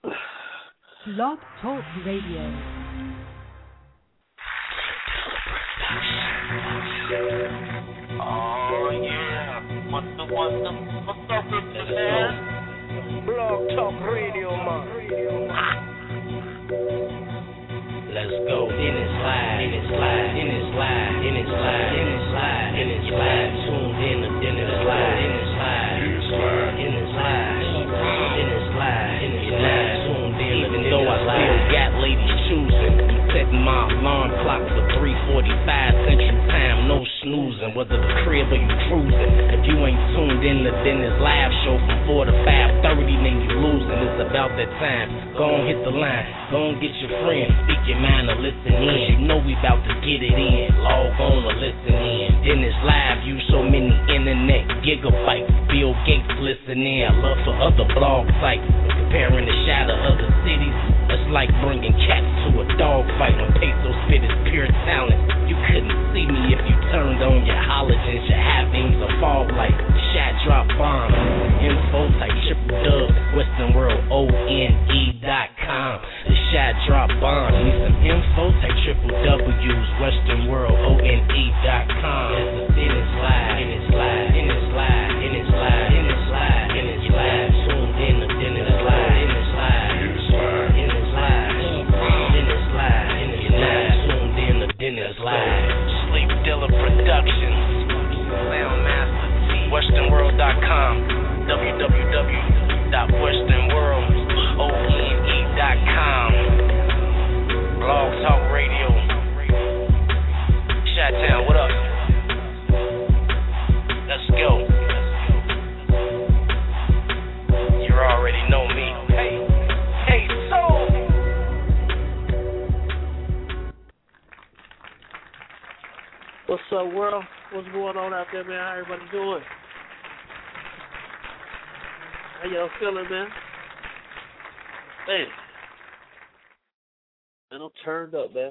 Blog Talk Radio. Oh yeah, what's up with this, man? Blog Talk Radio, man. Let's go. In it slide, in it slide, in it slide, in it slide, in it slide, in it slide. Tuned in it slide, in it slide, in it slide, in it slide, in it slide, in it slide. Tuned in. Even though I still got ladies choosing, setting my alarm clock for 3:45 Central Time. No snoozing, whether the crib or you cruising. If you ain't tuned in to Dennis live show from 4 to 5:30, then you losing. It's about that time. Go on, hit the line. Go on, get your friends. Speak your mind or listen in. You know we about to get it in. Log on or listen in. Dennis live, use so many internet gigabytes. Bill Gates listening. I love for other blog sites. Comparing the shot of other cities. It's like bringing cats to a dog fight. When Peso spit his pure talent, you couldn't see me if you turned on your halogens, your high beams or fog light. Shot drop bombs, info type triple dub, Western World ONE.com. The shot drop bombs, need some info type triple W's, Western World ONE.com. It's a thin and slide, in it slide, in it slide, in it slide, in it slide, in it slide. Tuned in the dinner slide, in it slide, in it slide, in it slide, in it slide, in it slide. Tuned in the dinner slide. Sleep Dilla Productions, Soundmaster T, WesternWorld.com, www.westernworldone.com, Blog Talk Radio, Chi-Town, what up? Let's go. You already know me. Hey, soul. What's up, world? What's going on out there, man? How everybody doing? How y'all feeling, man? Man, I'm turned up, man.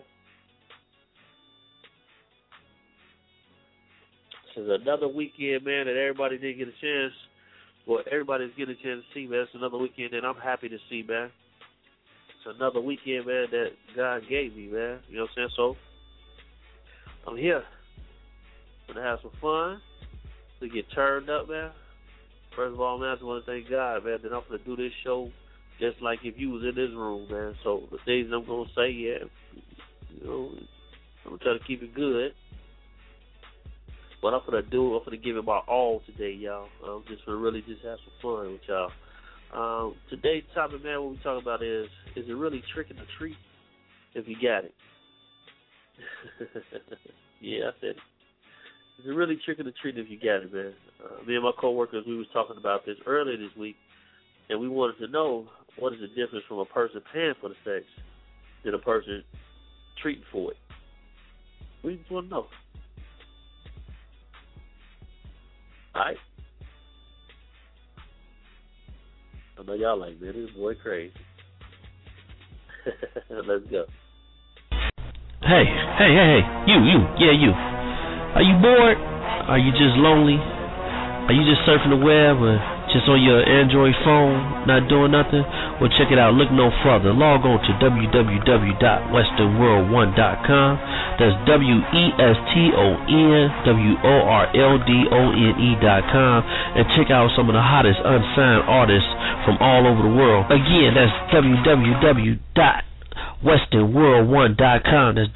This is another weekend, man, that everybody didn't get a chance. Well, everybody's getting a chance to see, man. It's another weekend that I'm happy to see, man. It's another weekend, man, that God gave me, man. You know what I'm saying? So, I'm here. Gonna have some fun. To get turned up, man. First of all, man, I just want to thank God, man, that I'm gonna do this show just like if you was in this room, man. So the things I'm gonna say, yeah, you know, I'm gonna try to keep it good. What I'm gonna do, I'm gonna give it my all today, y'all. I'm just gonna really just have some fun with y'all. Today's topic, man, what we talking about is it really tricking or treat if you got it? Yeah, I said it. Is it really tricking or treating if you got it, man? Me and my coworkers, we was talking about this earlier this week, and we wanted to know what is the difference from a person paying for the sex than a person treating for it. We just want to know. All right? I know y'all like, man, this boy crazy. Let's go. Hey, you. Are you bored? Are you just lonely? Are you just surfing the web or just on your Android phone, not doing nothing? Well, check it out. Look no further. Log on to www.westernworld1.com. That's WESTONWORLDONE.com, and check out some of the hottest unsigned artists from all over the world. Again, that's www.westernworld1.com. That's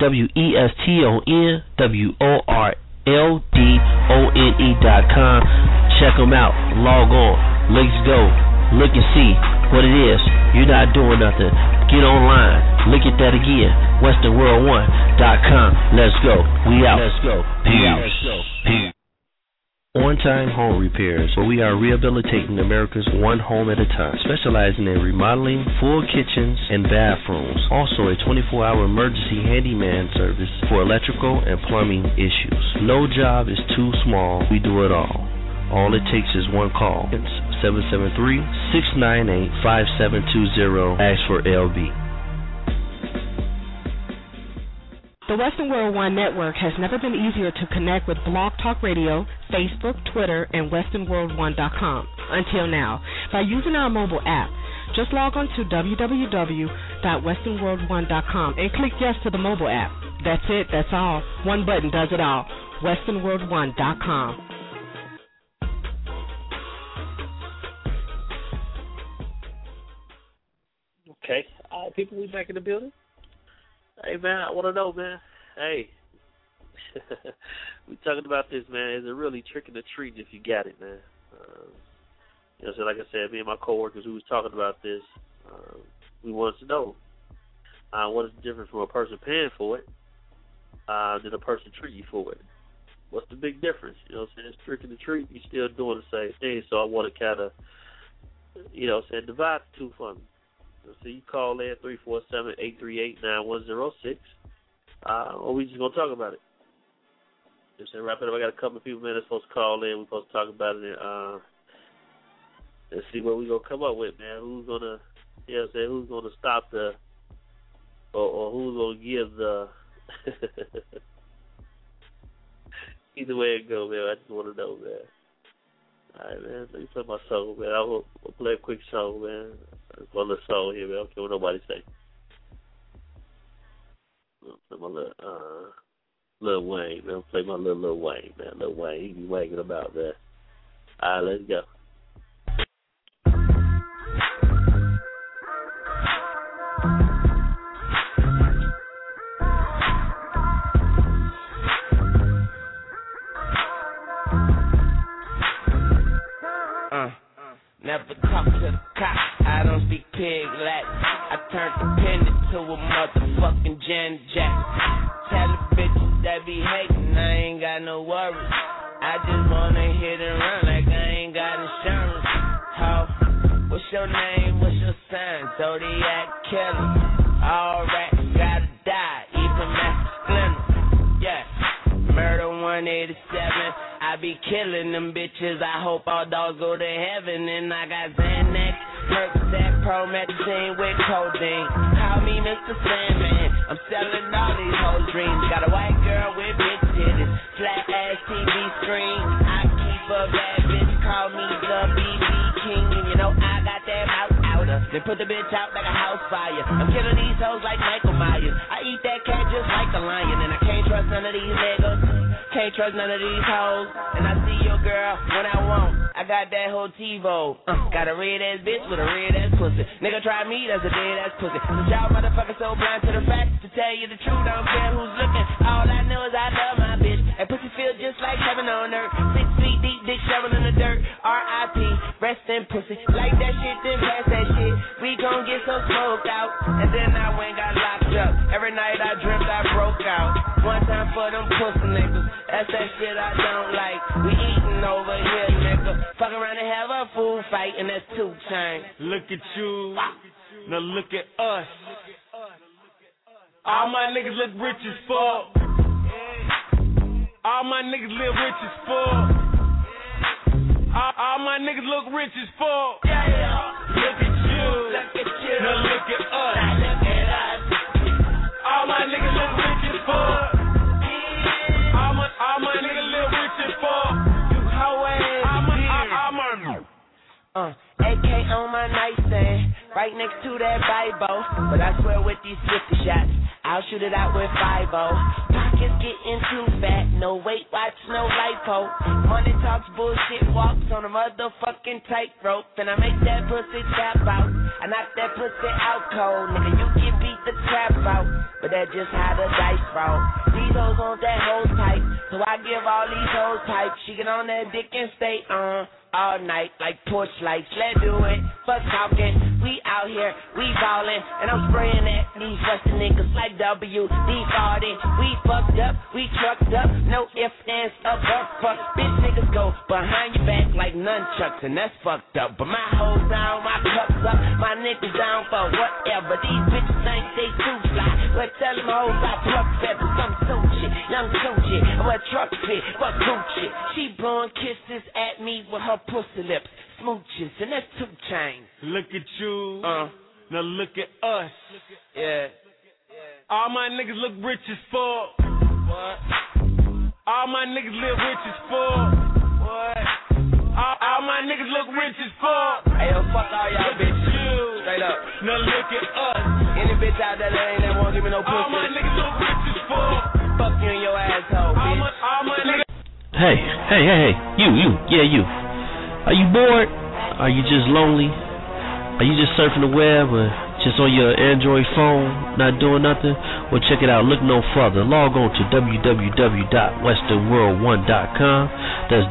WESTONWORLDONE.com. Check them out. Log on. Let's go. Look and see what it is. You're not doing nothing. Get online. Look at that again. WesternWorld1.com. Let's go. We out. Let's go. Peace. On-Time Home Repairs, where we are rehabilitating America's one home at a time, specializing in remodeling full kitchens and bathrooms. Also a 24-hour emergency handyman service for electrical and plumbing issues. No job is too small. We do it all. All it takes is one call. It's 773-698-5720. Ask for LB. The Western World One Network has never been easier to connect with Blog Talk Radio, Facebook, Twitter, and WesternWorld1.com until now. By using our mobile app, Just log on to www.westernworld1.com and click yes to the mobile app. That's it, that's all. One button does it all. westernworld1.com. Okay. All right, people, we back in the building. Hey, man, I want to know, man. Hey, we talking about this, man. Is it really tricking or treating if you got it, man? You know, so like I said, me and my coworkers, we was talking about this. We wanted to know what is the difference from a person paying for it than a person treating you for it. What's the big difference? You know what I'm saying? It's tricking or treating. You're still doing the same thing. So I want to kind of, you know what I'm saying, divide the two for me. So you call in 347-838-9106, or we just going to talk about it. You know what I'm saying? Wrap it up. I got a couple of people, man, that's supposed to call in. We're supposed to talk about it and see what we're going to come up with, man. Who's going to, you know what I'm saying, who's going to stop the, or who's going to give the, either way it go, man. I just want to know, man. All right, man. Let me play my song, man. I'll play a quick song, man. One little song here, man. I don't care what nobody say. I'll play my Lil Wayne, man. I'll play my Lil Wayne, man. Lil Wayne, he be wagging about, man. All right, let's go. Never talk to the cops, I don't speak pig Latin. I turned the pen into a motherfucking Janet Jackson. Tell the bitches that be hating, I ain't got no worries. I just wanna hit and run like I ain't got insurance. How? What's your name? What's your sign? Zodiac killer. All rats gotta die, even Master Splinter. Yeah, murder 187. I be killing them bitches. I hope all dogs go to heaven. And I got Xanax, Percocet, Promethazine with codeine. Call me Mr. Sandman. I'm selling all these whole dreams. Got a white girl with big titties, flat ass TV screen. I keep a bad bitch. Call me the BB King. And you know I got that mouth outer. Then put the bitch out like a house fire. I'm killing these hoes like Michael Myers. I eat that cat just like a lion. And I can't trust none of these niggas. Can't trust none of these hoes. And I see your girl when I want. I got that whole TiVo. Got a red ass bitch with a red ass pussy. Nigga try me, that's a dead ass pussy. So y'all motherfuckers so blind to the fact. To tell you the truth, I don't care who's looking. All I know is I love my bitch. And pussy feel just like heaven on earth. 6 feet deep, dick shoveling in the dirt. R.I.P. Rest in pussy. Like that shit, then pass that shit. We gon' get so smoked out. And then I went got locked up. Every night I dreamt I broke out. One time for them pussy niggas. That's that shit I don't like. We eating over here, nigga. Fuck around and have a food fight, and that's 2 Chainz. Look at you. Now look at us. All my niggas look rich as fuck. All my niggas live rich as fuck. All my niggas look rich as fuck. Yeah. Look at you. Look at you. Now look at us. Now look at us. All my niggas look rich as fuck. All my niggas live rich as fuck. You hoe ass. AK on my nightstand, right next to that Bible. But I swear with these 50 shots, I'll shoot it out with 5-0. Pockets getting too fat, no weight watch, no lipo. Money talks, bullshit walks on a motherfucking tightrope. And I make that pussy tap out, I knock that pussy out cold. Nigga, you can beat the trap out, but that's just how the dice roll. These hoes want that whole type, so I give all these hoes type. She get on that dick and stay on all night like porch lights. Let's do it, fuck talking. We out here, we ballin', and I'm spraying at these Western niggas like WD-40. We fucked up, we trucked up, no ifs, ands, above fuck. Bitch niggas go behind your back like nunchucks, and that's fucked up. But my hoes down, my cups up, my niggas down for whatever. These bitches think they too fly, but tell them hoes I pluck feathers. I'm Suchi, young Suchi, I'm a truck fit, fuck Gucci. She blowing kisses at me with her pussy lips, smooches, and that's 2 Chainz. Look at you. Now look at us. Yeah. All my niggas look rich as fuck. What? All my niggas live rich as fuck. What? All my niggas look rich as fuck. Hey, yo, fuck all y'all bitches. shoes. Straight up. Now look at us. Any bitch out there that ain't that won't give me no pussy. All my niggas so rich as fuck. Fuck you and your asshole, bitch. All my niggas. Hey, you. Are you bored? Are you just lonely? Are you just surfing the web or just on your Android phone, not doing nothing? Well, check it out. Look no further. Log on to www.westernworld1.com. That's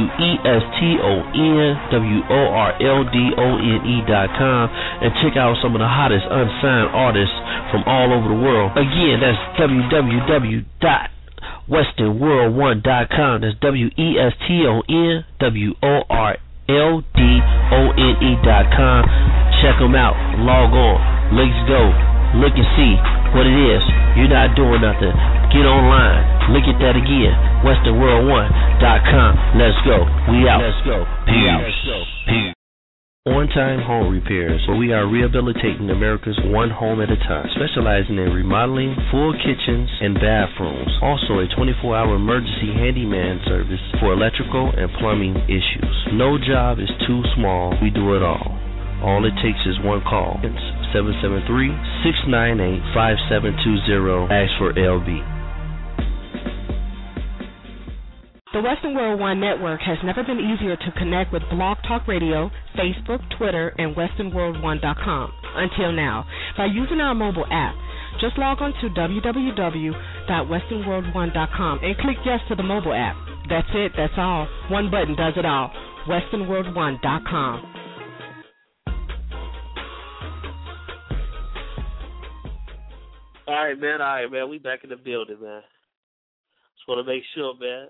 WESTONWORLDONE.com, and check out some of the hottest unsigned artists from all over the world. Again, that's www.westernworld1.com. That's WESTONWORLDONE.com. Check them out. Log on. Let's go. Look and see what it is. You're not doing nothing. Get online. Look at that again. WesternWorld1.com. Let's go. We out. Let's go. Peace. On-Time Home Repairs, where we are rehabilitating America's one home at a time, specializing in remodeling, full kitchens, and bathrooms. Also a 24-hour emergency handyman service for electrical and plumbing issues. No job is too small. We do it all. All it takes is one call. It's 773-698-5720. Ask for LB. The Western World One Network has never been easier to connect with Blog Talk Radio, Facebook, Twitter, and WesternWorld1.com until now by using our mobile app. Just log on to www.westernworld1.com and click yes to the mobile app. That's it. That's all. One button does it all. WesternWorld1.com. All right, man. We back in the building, man. Just want to make sure, man.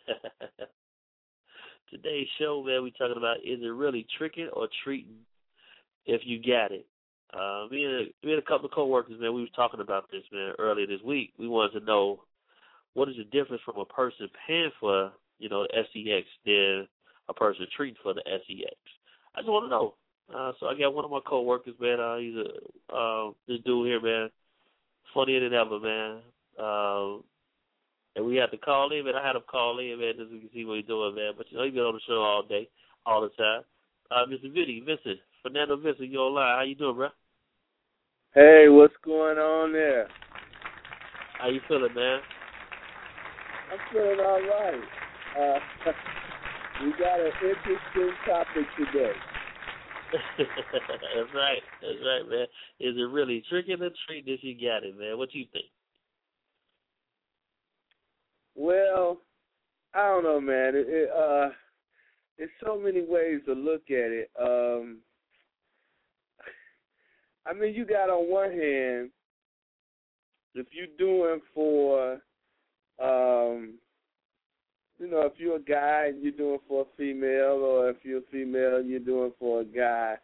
Today's show, man, we talking about, is it really tricking or treating if you got it? Me and a couple of coworkers, man, we was talking about this, man, earlier this week. We wanted to know, what is the difference from a person paying for, the SEX than a person treating for the SEX? I just want to know. So I got one of my coworkers, man. He's this dude here, man. Funnier than ever, man. And we had to call him, and I had him call in, man, just so we can see what he's doing, man. But, he's been on the show all day, all the time. Mr. Vincent, Fernando Vincent, you online. How you doing, bro? Hey, what's going on there? How you feeling, man? I'm feeling all right. We got an interesting topic today. That's right, man. Is it really tricking or treating if you got it, man? What do you think? Well, I don't know, man. There's so many ways to look at it. You got on one hand, if you're doing for, if you're a guy and you're doing for a female, or if you're a female and you're doing for a guy,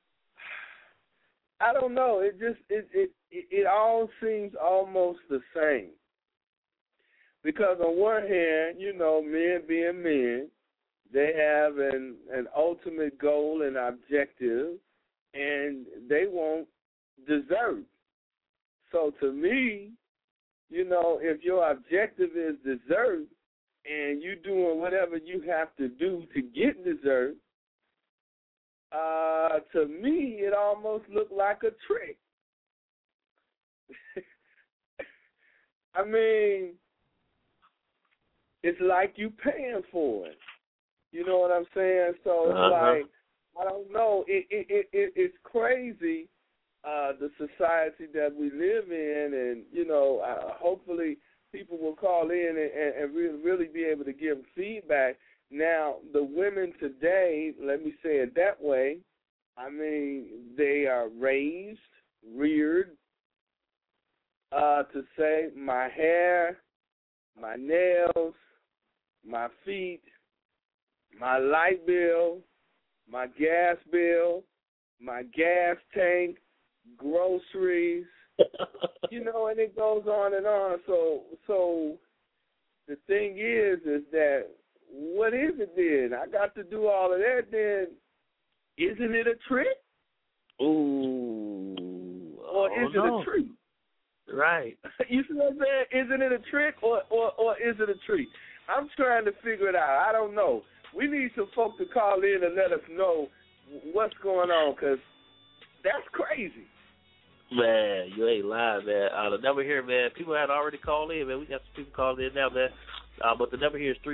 I don't know. It all seems almost the same. Because on one hand, men being men, they have an ultimate goal and objective, and they want dessert. So to me, if your objective is dessert and you doing whatever you have to do to get dessert, to me it almost looked like a trick. It's like you paying for it. You know what I'm saying? So it's like, I don't know. It's crazy, the society that we live in, and, hopefully people will call in and really be able to give feedback. Now, the women today, let me say it that way, they are reared to say my hair, my nails, my feet, my light bill, my gas bill, my gas tank, groceries, and it goes on and on. So the thing is that, what is it then? I got to do all of that, then isn't it a trick? Ooh. Or is it a treat? Right. You see what I'm saying? Isn't it a trick or is it a treat? I'm trying to figure it out. I don't know. We need some folks to call in and let us know what's going on, because That's crazy. Man, you ain't lying, man. The number here, man, people had already called in, man. We got some people calling in now, man. But the number here is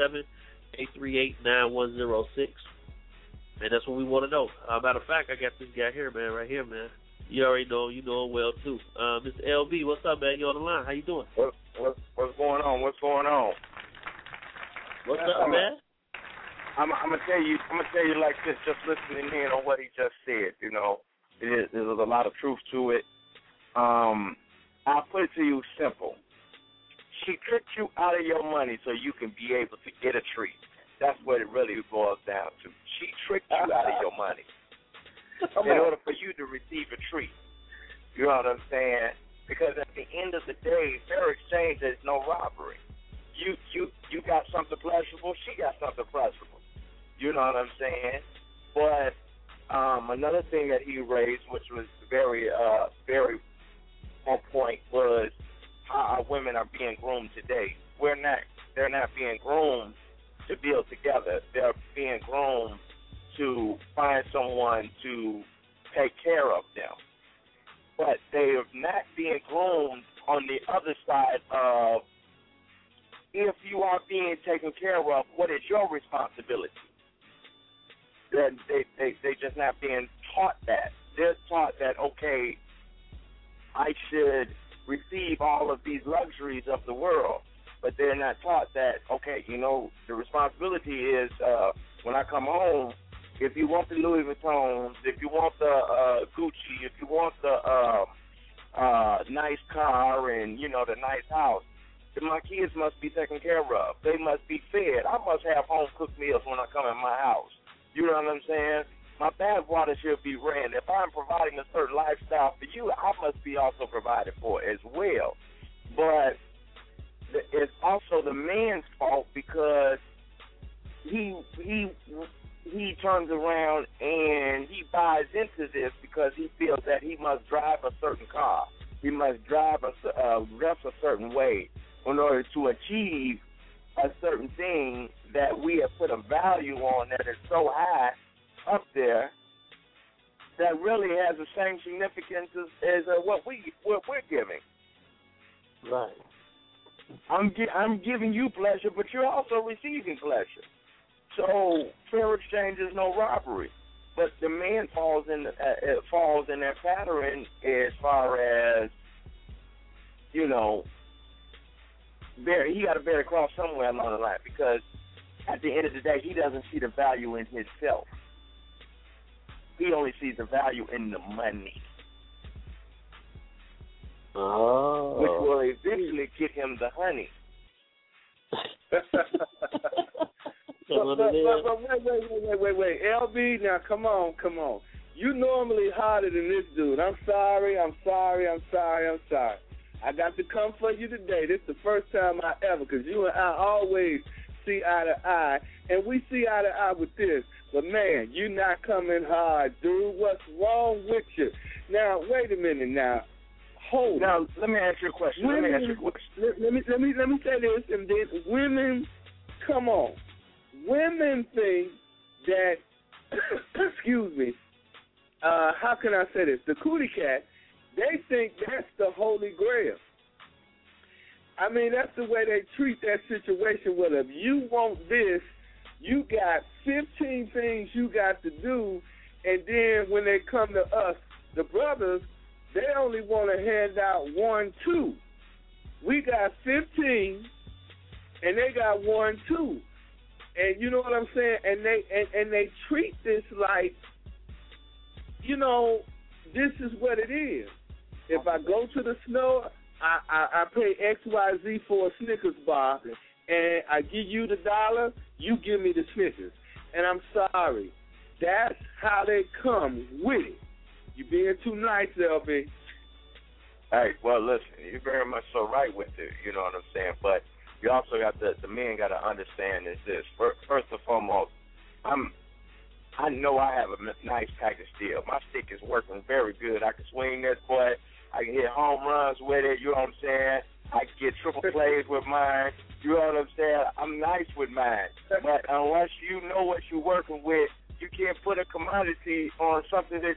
347-838-9106. And that's what we want to know. Matter of fact, I got this guy here, man, right here, man. You already know, you know him well, too. Mr. LB, what's up, man? You on the line. How you doing? What's going on? What's going on? What's up, man? I'm gonna tell you like this. Just listening in on what he just said, you know, there's a lot of truth to it. I'll put it to you simple. She tricked you out of your money so you can be able to get a treat. That's what it really boils down to. She tricked you out of your money in order for you to receive a treat. You know what I'm saying? Because at the end of the day, fair exchange is no robbery. You got something pleasurable, she got something pleasurable. You know what I'm saying? But another thing that he raised, which was very on point, was how our women are being groomed today. They're not being groomed to build together. They're being groomed to find someone to take care of them. But they are not being groomed on the other side of, if you are being taken care of, what is your responsibility? They just not being taught that. They're taught that, okay, I should receive all of these luxuries of the world. But they're not taught that, okay, you know, the responsibility is when I come home, if you want the Louis Vuittons, if you want the Gucci, if you want the nice car and, you know, the nice house, then my kids must be taken care of. They must be fed. I must have home-cooked meals when I come in my house. You know what I'm saying? My bath water should be ran. If I'm providing a certain lifestyle for you, I must be also provided for as well. But it's also the man's fault because he turns around and he buys into this because he feels that he must drive a certain car. He must dress a certain way in order to achieve a certain thing that we have put a value on that is so high up there that really has the same significance as what we're giving. Right. I'm giving you pleasure, but you're also receiving pleasure. So fair exchange is no robbery. But the man falls in that pattern as far as, you know, he got to bear a cross somewhere along the line because at the end of the day, he doesn't see the value in himself. He only sees the value in the money. Oh. Which will eventually get him the honey. But wait. LB, now come on. You normally harder than this dude. I'm sorry. I got to come for you today. This is the first time I ever, because you and I always see eye to eye, and we see eye to eye with this. But, man, you're not coming hard, dude. What's wrong with you? Now, wait a minute now. Hold now, on. let me ask you a question. Let me say this, and then women, come on. Women think that, excuse me, how can I say this? The cootie cat, they think that's the holy grail. I mean, that's the way they treat that situation. Well, if you want this, you got 15 things you got to do, and then when they come to us, the brothers, they only want to hand out 1, 2. We got 15, and they got 1, 2. And you know what I'm saying? And they treat this like, you know, this is what it is. If I go to the store, I pay XYZ for a Snickers bar, and I give you the $1, you give me the Snickers. And I'm sorry. That's how they come with it. You being too nice, LB. Hey, well, listen, you're very much so right with it, you know what I'm saying? But you also got the men got to understand is this. First and foremost, I know I have a nice package deal. My stick is working very good. I can swing this boy. I can hit home runs with it, you know what I'm saying? I can get triple plays with mine, you know what I'm saying? I'm nice with mine. But unless you know what you're working with, you can't put a commodity on something that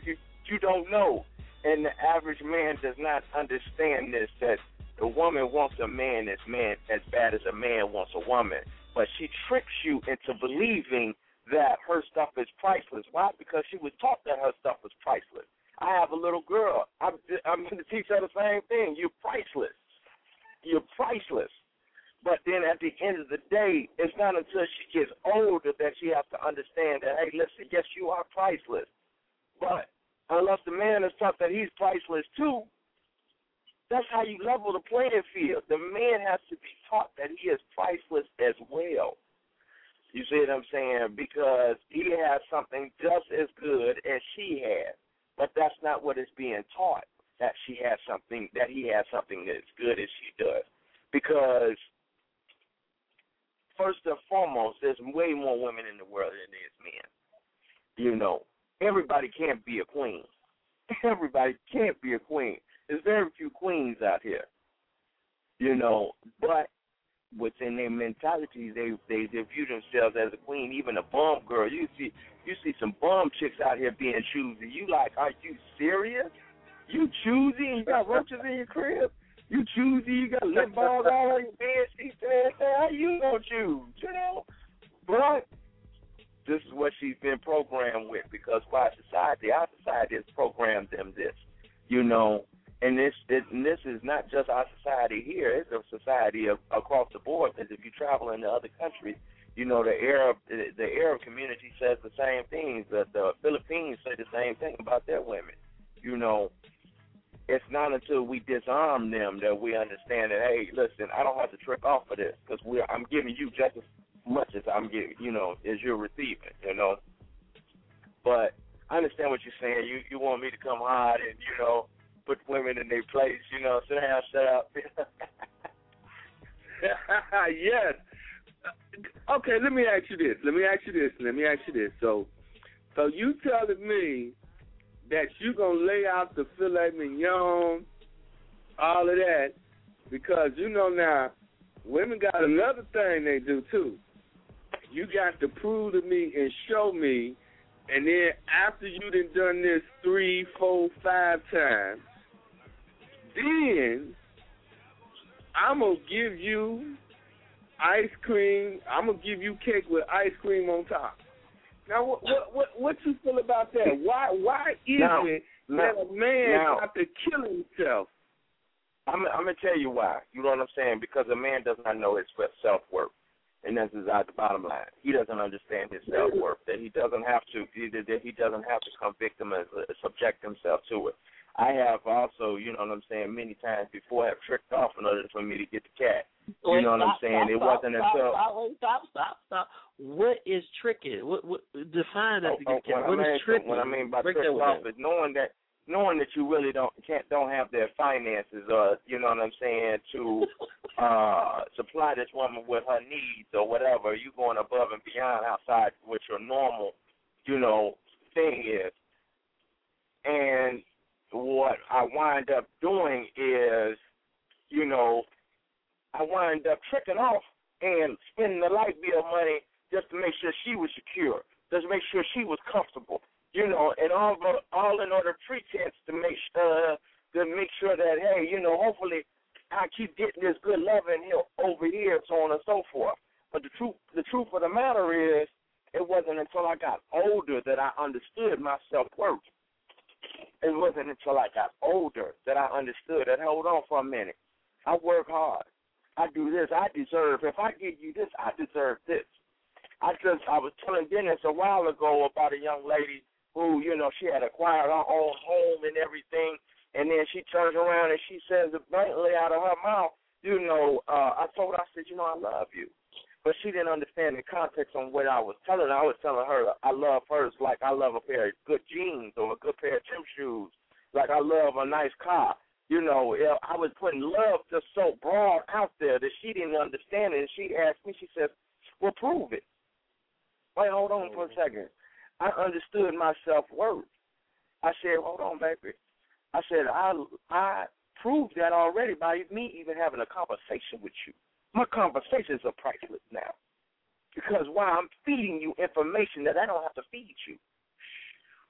You don't know. And the average man does not understand this, that the woman wants a man as bad as a man wants a woman. But she tricks you into believing that her stuff is priceless. Why? Because she was taught that her stuff was priceless. I have a little girl. I'm going to teach her the same thing. You're priceless. You're priceless. But then at the end of the day, it's not until she gets older that she has to understand that, hey, listen, yes, you are priceless. But unless the man is taught that he's priceless too, that's how you level the playing field. The man has to be taught that he is priceless as well. You see what I'm saying? Because he has something just as good as she has. But that's not what is being taught, that he has something that's good as she does. Because first and foremost, there's way more women in the world than there is men. You know, everybody can't be a queen. Everybody can't be a queen. There's very few queens out here. You know, but within their mentality, they view themselves as a queen. Even a bum girl, you see some bum chicks out here being choosy. You like, are you serious? You choosy and you got roaches in your crib? You choosy, you got lip balls all on your bed sheets and everything. How you gonna choose? You know? But this is what she's been programmed with, because our society has programmed them this. You know, and this is not just our society here. It's a society across the board. Because if you travel into other countries, you know, the Arab community says the same things. The Philippines say the same thing about their women. You know, it's not until we disarm them that we understand that, hey, listen, I don't have to trick off of this, because I'm giving you just as much as I'm giving, you know, as you're receiving, you know. But I understand what you're saying. You want me to come hard and, you know, put women in their place, you know, sit down, shut up. Yes. Okay, let me ask you this. So you telling me that you going to lay out the filet mignon, all of that, because, you know, now, women got another thing they do, too. You got to prove to me and show me, and then after you done this 3, 4, 5 times, then I'm going to give you ice cream. I'm going to give you cake with ice cream on top. Now, what you feel about that? Why is it that a man has to kill himself? I'm going to tell you why. You know what I'm saying? Because a man does not know his self-worth. And that's the bottom line. He doesn't understand his self-worth, that he doesn't have to come victim and subject himself to it. I have also, you know what I'm saying, many times before have tricked off in order for me to get the cat. You know what I'm saying? It wasn't until... Stop. What is tricking? What define that to get the cat? What is tricking? What I mean by tricked off is knowing that you really don't have their finances, or you know what I'm saying, to supply this woman with her needs or whatever. You going above and beyond outside what your normal, you know, thing is. And what I wind up doing is, you know, I wind up tricking off and spending the light bill money just to make sure she was secure, just to make sure she was comfortable. You know, and all in order pretense to make sure that, hey, you know, hopefully I keep getting this good loving over here, so on and so forth. But the truth of the matter is, it wasn't until I got older that I understood my self-worth. It wasn't until I got older that I understood that, hold on for a minute, I work hard. I do this. I deserve. If I give you this, I deserve this. I was telling Dennis a while ago about a young lady who, you know, she had acquired her own home and everything, and then she turns around and she says blatantly out of her mouth, you know, I told her, I said, you know, I love you. But she didn't understand the context on what I was telling her. I was telling her I love hers like I love a pair of good jeans or a good pair of gym shoes, like I love a nice car. You know, I was putting love just so broad out there that she didn't understand it. And she asked me, she said, well, prove it. Wait, hold on for a second. I understood my self-worth. I said, hold on, baby. I said, I proved that already by me even having a conversation with you. My conversations are priceless now. Because while I'm feeding you information that I don't have to feed you.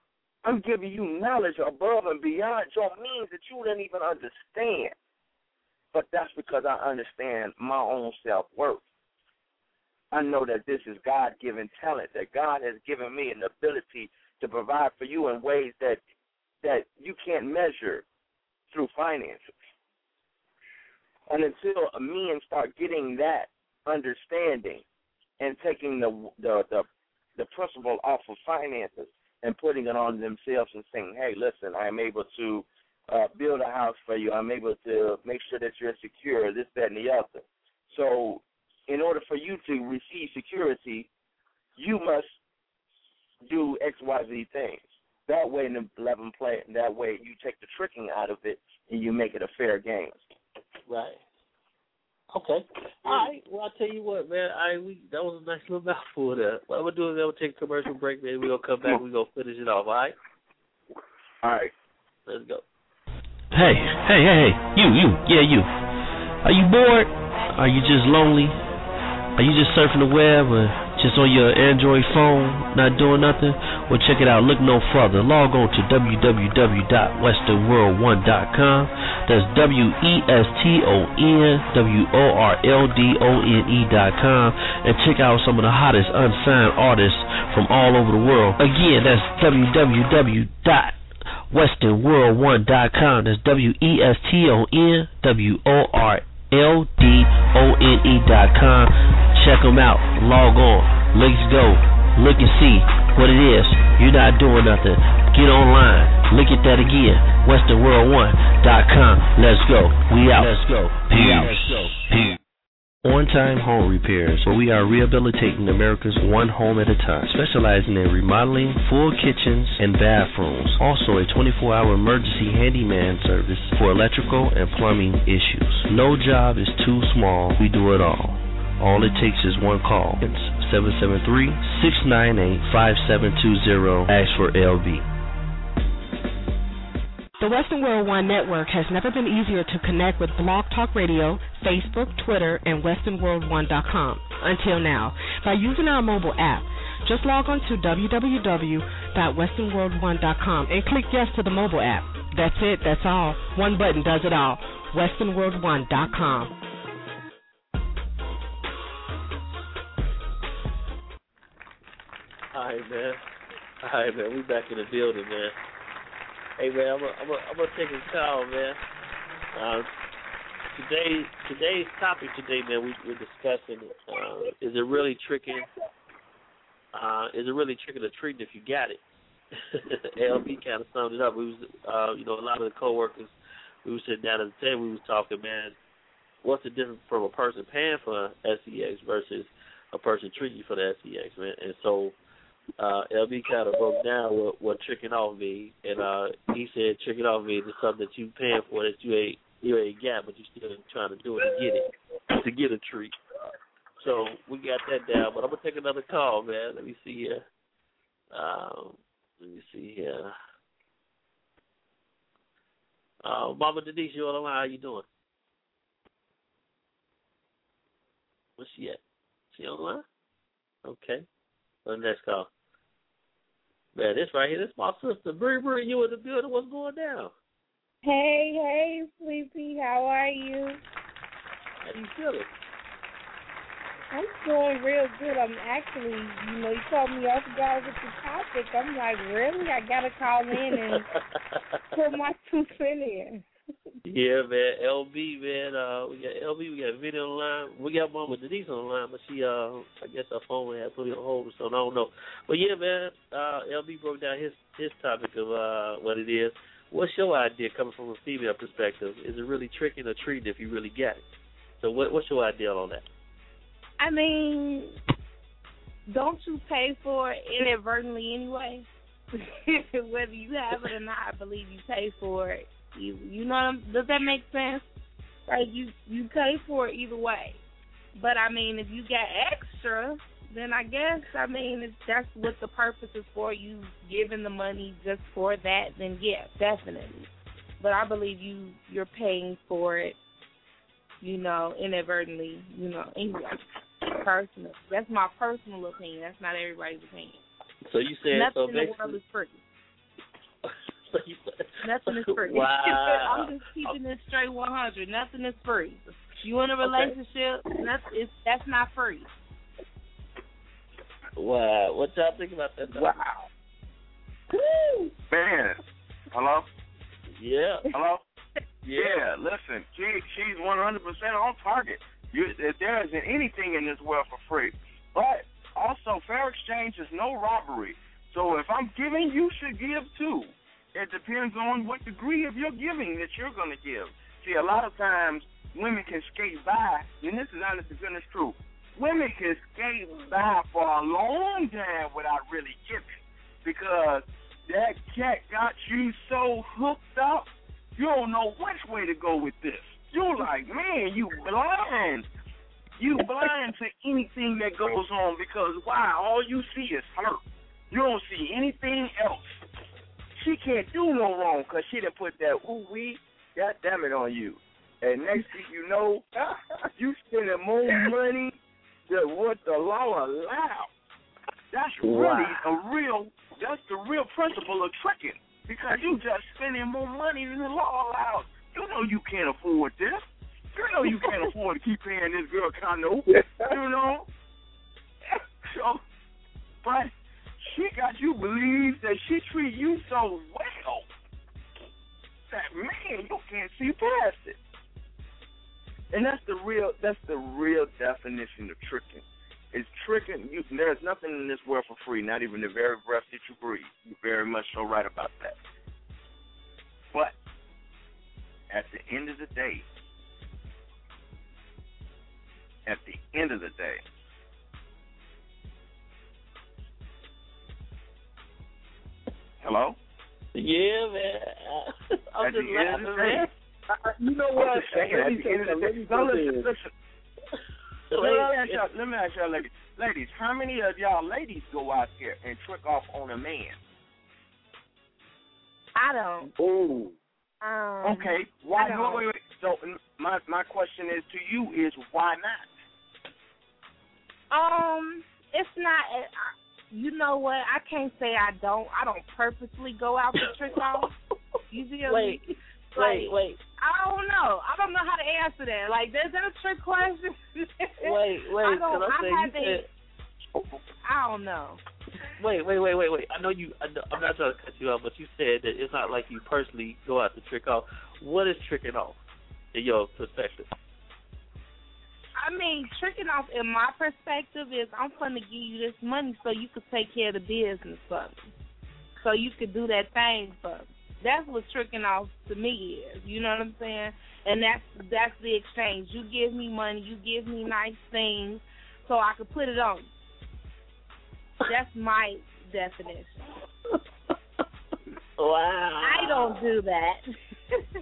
I'm giving you knowledge above and beyond your means that you didn't even understand. But that's because I understand my own self-worth. I know that this is God-given talent, that God has given me an ability to provide for you in ways that you can't measure through finances. And until men start getting that understanding and taking the principle off of finances and putting it on themselves and saying, hey, listen, I am able to build a house for you. I'm able to make sure that you're secure, this, that, and the other. So in order for you to receive security, you must do X, Y, Z things. That way in the 11 play, that way you take the tricking out of it and you make it a fair game. Right. Okay. All right. Well, I'll tell you what, man. That was a nice little mouthful there. What I'm going to do is I'm going to take a commercial break, man. We're going to come back. We're going to finish it off, all right? All right. Let's go. Hey. You. Are you bored? Are you just lonely? Are you just surfing the web or just on your Android phone, not doing nothing? Well, check it out. Look no further. Log on to www.westernworld1.com. That's WESTONWORLDONE.com. And check out some of the hottest unsigned artists from all over the world. Again, that's www.westernworld1.com. That's WESTONWORLDONE.com. Check them out. Log on. Let's go. Look and see what it is. You're not doing nothing. Get online. Look at that again. WesternWorld1.com. Let's go. We out. Let's go. Peace. On-Time Home Repairs, where we are rehabilitating America's one home at a time, specializing in remodeling, full kitchens, and bathrooms. Also a 24-hour emergency handyman service for electrical and plumbing issues. No job is too small. We do it all. All it takes is one call. It's 773-698-5720. Ask for LB. The Western World One Network has never been easier to connect with Blog Talk Radio, Facebook, Twitter, and WesternWorld1.com until now by using our mobile app. Just log on to www.westernworld1.com and click yes to the mobile app. That's it. That's all. One button does it all. WesternWorld1.com. All right, man. We back in the building, man. Hey, man, I'm gonna take a call, man. Today's topic today, man, we're discussing is it really tricking? Is it really tricking or treating if you got it? LB kind of summed it up. We was, a lot of the coworkers, we were sitting down at the table, we was talking, man. What's the difference from a person paying for SEX versus a person treating you for the SEX, man? And so. LB kind of broke down what tricking off means, and he said tricking off means is something that you paying for that you ain't got, but you still trying to do it to get a treat. So we got that down, but I'm gonna take another call, man. Let me see here. Mama Denise, you on the line? How you doing? Where's she at? She on the line? Okay. On the next call. Man, this right here, this my sister. Bree, you in the building. What's going down? Hey, Sleepy. How are you? How you feeling? I'm doing real good. I'm actually, you called me off guard with the topic. I'm like, really? I got to call in and put my 2 cents in. Yeah, man. LB, man. We got LB. We got Vinny on the line. We got Mama Denise on the line, but she, I guess her phone had put it on hold, so I don't know. But yeah, man. LB broke down his topic of what it is. What's your idea coming from a female perspective? Is it really tricking or treating if you really get it? So what's your idea on that? I mean, don't you pay for it inadvertently anyway? Whether you have it or not, I believe you pay for it. You know, does that make sense? Like, you pay for it either way. But, I mean, if you get extra, then I guess, if that's what the purpose is for, you giving the money just for that, then yeah, definitely. But I believe you're paying for it, inadvertently, anyway. Personal. That's my personal opinion. That's not everybody's opinion. So you said nothing in the world is free. Nothing is free. Wow. I'm just keeping this straight 100. Nothing is free. You in a relationship, that's not free. Wow. What y'all think about that? Though? Wow. Woo! Man. Hello? Yeah. Hello? Yeah, listen, she's 100% on target. There isn't anything in this world for free. But also, fair exchange is no robbery. So if I'm giving, you should give too. It depends on what degree of your giving that you're going to give. See, a lot of times women can skate by, and this is honest to goodness truth. Women can skate by for a long time without really giving because that cat got you so hooked up, you don't know which way to go with this. You're like, man, you blind. You blind to anything that goes on because, why? All you see is hurt. You don't see anything else. She can't do no wrong because she done put that ooh-wee, goddammit on you. And next thing you know, you spending more money than what the law allows. That's really that's the real principle of tricking because you just spending more money than the law allows. You know you can't afford this. You know you can't afford to keep paying this girl condo. You know? So, but she got you believe that she treat you so well that, man, you can't see past it. And that's the real definition of tricking. It's tricking. There's nothing in this world for free, not even the very breath that you breathe. You're very much so right about that. But at the end of the day, hello? Yeah, man. I'm just laughing, man. You know what? Let me ask y'all, ladies, how many of y'all ladies go out there and trick off on a man? I don't. Oh. Okay. Why? Wait. So my question is to you is why not? It's not. You know what? I can't say I don't. I don't purposely go out to trick off. You feel me? Wait. I don't know. I don't know how to answer that. Like, is that a trick question? Wait. I don't know. Wait. I know you. I'm not trying to cut you off, but you said that it's not like you personally go out to trick off. What is tricking off in your perspective? I mean, tricking off in my perspective is I'm going to give you this money so you could take care of the business for me. So you could do that thing for me. That's what tricking off to me is. You know what I'm saying? And that's the exchange. You give me money, you give me nice things so I could put it on you. That's my definition. Wow. I don't do that.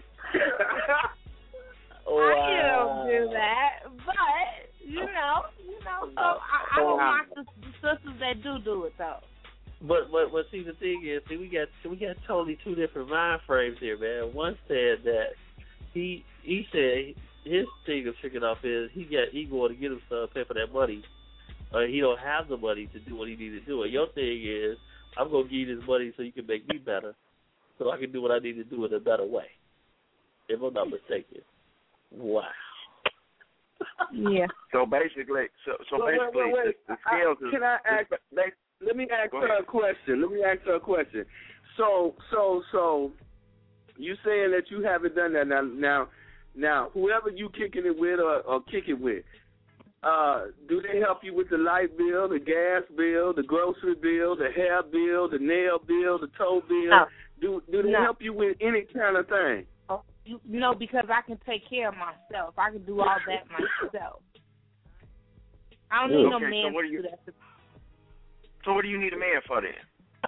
Wow. I don't do that, but you know, so I don't knock the sisters that do it though. But see, the thing is, we got totally two different mind frames here, man. One said that he said his thing of tricking off is he going to get himself pay for that money, or he don't have the money to do what he needs to do. And your thing is, I'm gonna give you this money so you can make me better, so I can do what I need to do in a better way. If I'm not mistaken. Wow. Yeah. So basically, the scales is. Can I ask? Let me ask her a question. So you saying that you haven't done that now? Whoever you kicking it with or kick it with, do they help you with the light bill, the gas bill, the grocery bill, the hair bill, the nail bill, the toe bill? No. Do they help you with any kind of thing? No, because I can take care of myself. I can do all that myself. I don't need no man to do that. So what do you need a man for then?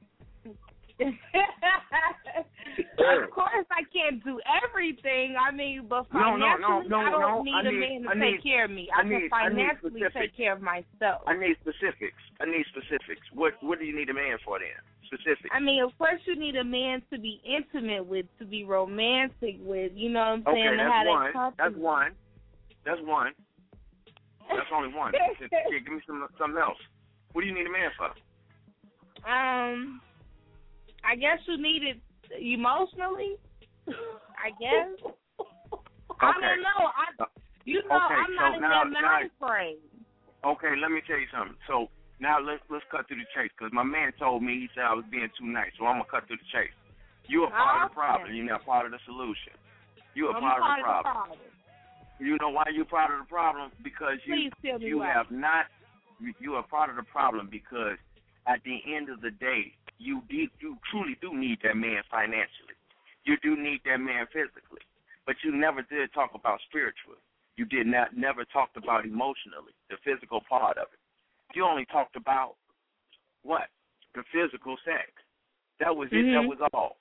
Of course, I can't do everything. I mean, but financially, I don't need a man to take care of me. I can financially take care of myself. I need specifics. What do you need a man for then? Specifics. I mean, of course, you need a man to be intimate with, to be romantic with. You know what I'm saying? Okay, that's one. That's only one. Give me something else. What do you need a man for? I guess you need it Emotionally, I guess. Okay. I don't know. I'm not in that mind frame. Okay, let me tell you something. So now let's cut through the chase, because my man told me, he said I was being too nice, so I'm going to cut through the chase. You're a part of the problem. You're not part of the solution. You're a part of the problem. You know why you're part of the problem? Because you are part of the problem because at the end of the day, you truly do need that man financially. You do need that man physically. But you never did talk about spiritual. You never talked about emotionally, the physical part of it. You only talked about what? The physical sex. That was it. That was all.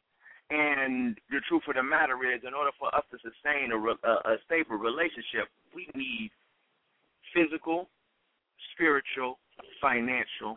And the truth of the matter is, in order for us to sustain a stable relationship, we need physical, spiritual, financial,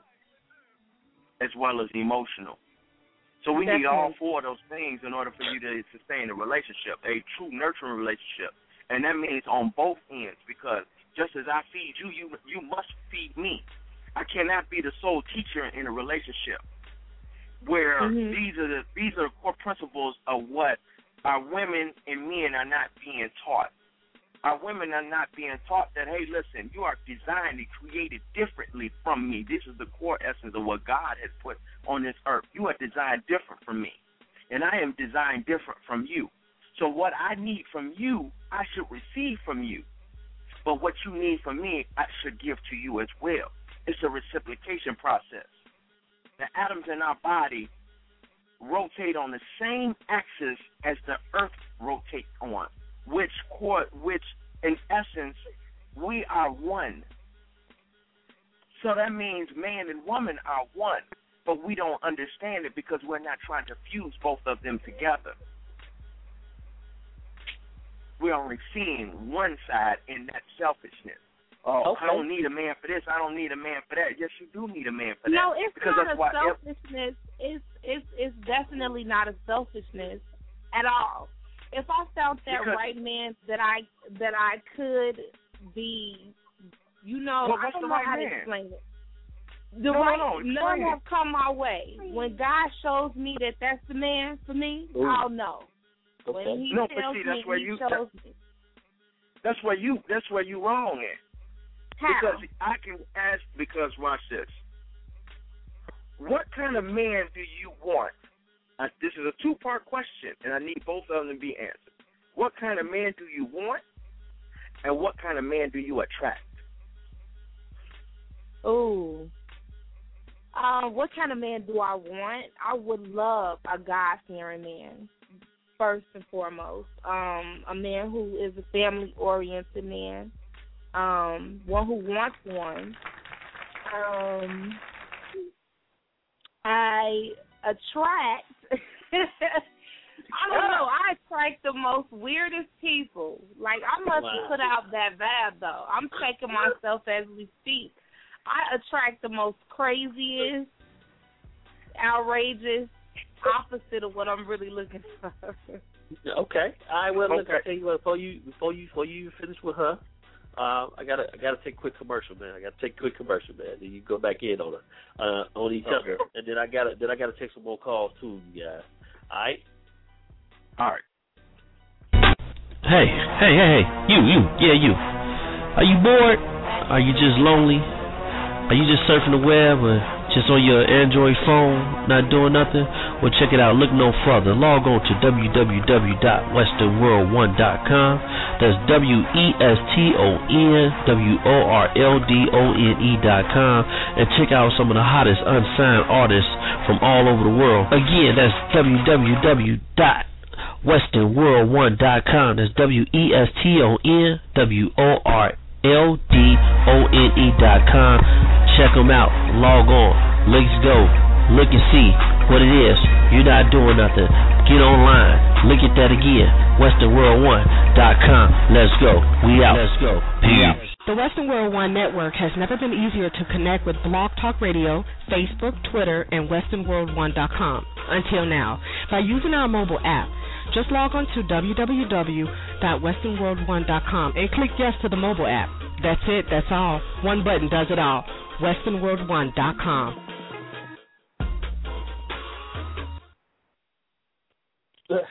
as well as emotional. So we need all four of those things in order for you to sustain a relationship, a true nurturing relationship. And that means on both ends, because just as I feed you, you must feed me. I cannot be the sole teacher in a relationship where these are the core principles of what our women and men are not being taught. Our women are not being taught that, hey, listen, you are designed and created differently from me. This is the core essence of what God has put on this earth. You are designed different from me, and I am designed different from you. So what I need from you, I should receive from you. But what you need from me, I should give to you as well. It's a reciprocation process. The atoms in our body rotate on the same axis as the earth rotates on, which in essence, we are one. So that means man and woman are one, but we don't understand it because we're not trying to fuse both of them together. We're only seeing one side in that selfishness. Oh, okay. I don't need a man for this. I don't need a man for that. Yes, you do need a man for that. No, it's not a selfishness. It's definitely not a selfishness at all. If I found that right man that I could be, I don't know how to explain it. None have come my way. When God shows me that that's the man for me, I'll know. Okay. When He tells me, He shows me. That's where you wrong at. How? Because I can ask. Because watch this. What kind of man do you want? This is a two-part question, and I need both of them to be answered. What kind of man do you want, and what kind of man do you attract? Ooh. What kind of man do I want? I would love a God-fearing man, first and foremost. A man who is a family-oriented man, one who wants one. I attract, I don't know, I attract the most weirdest people. Like, I must put out that vibe, though. I'm checking myself as we speak. I attract the most craziest, outrageous, opposite of what I'm really looking for. Okay. All right, well, look, I'll tell you what, before you finish with her, I gotta take a quick commercial, man. Then you go back in on each other, and then I gotta take some more calls too, you guys. All right. Hey, you. Are you bored? Are you just lonely? Are you just surfing the web or just on your Android phone, not doing nothing? Well, check it out. Look no further. Log on to www.westernworld1.com. That's WESTONWORLDONE.com. And check out some of the hottest unsigned artists from all over the world. Again, that's www.westernworld1.com. That's WESTONWORLDONE.com. Check them out. Log on. Let's go. Look and see what it is. You're not doing nothing. Get online. Look at that again. WesternWorld1.com. Let's go. We out. Let's go. Peace. The Western World One Network has never been easier to connect with Blog Talk Radio, Facebook, Twitter, and WesternWorld1.com until now by using our mobile app. Just log on to www.westernworld1.com and click yes to the mobile app. That's it. That's all. One button does it all. WesternWorld1.com.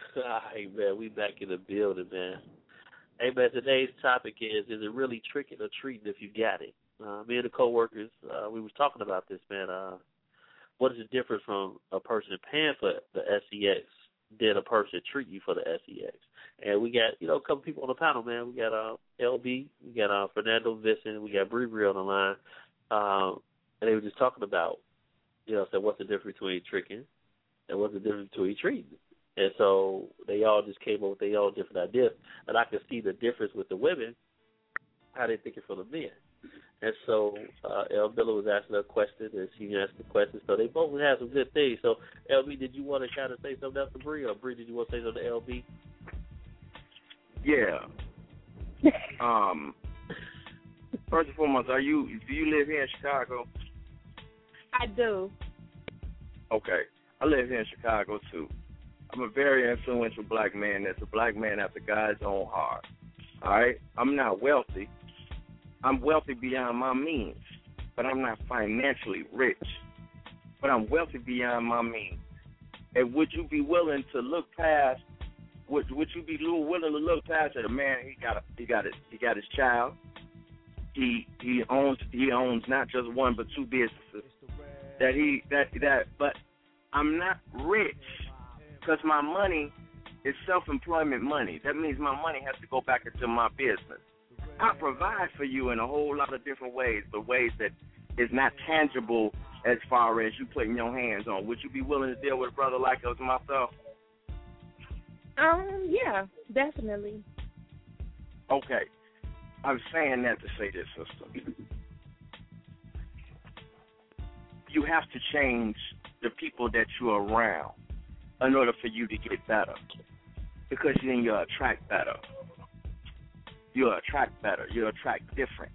Hey, man, we back in the building, man. Hey, man, today's topic is it really tricking or treating if you got it? Me and the co-workers, we was talking about this, man. What is the difference from a person paying for the SEX than a person treating you for the SEX? And we got, a couple people on the panel, man. We got LB, we got Fernando Vincent, we got Bree on the line. And they were just talking about, so what's the difference between tricking and what's the difference between treating? And so they all just came up with their own different ideas. And I could see the difference with the women, how they think it for the men. And so El Miller was asking a question, and she asked the question. So they both had some good things. So, LB, did you want to kind of say something else to Bree? Or Bree, did you want to say something to LB? Yeah. First and foremost, do you live here in Chicago? I do. Okay. I live here in Chicago, too. I'm a very influential black man that's a black man after God's own heart. All right? I'm not wealthy. I'm wealthy beyond my means, but I'm not financially rich. But I'm wealthy beyond my means. And would you be willing to look past? Would you be willing to look past that? A man, he got his child. He owns not just one but two businesses. But I'm not rich because my money is self-employment money. That means my money has to go back into my business. I provide for you in a whole lot of different ways, but ways that is not tangible as far as you putting your hands on. Would you be willing to deal with a brother like us myself? Yeah, definitely. Okay. I'm saying that to say this, sister. You have to change the people that you're around in order for you to get better. Because then you'll attract better. You'll attract better. You'll attract different.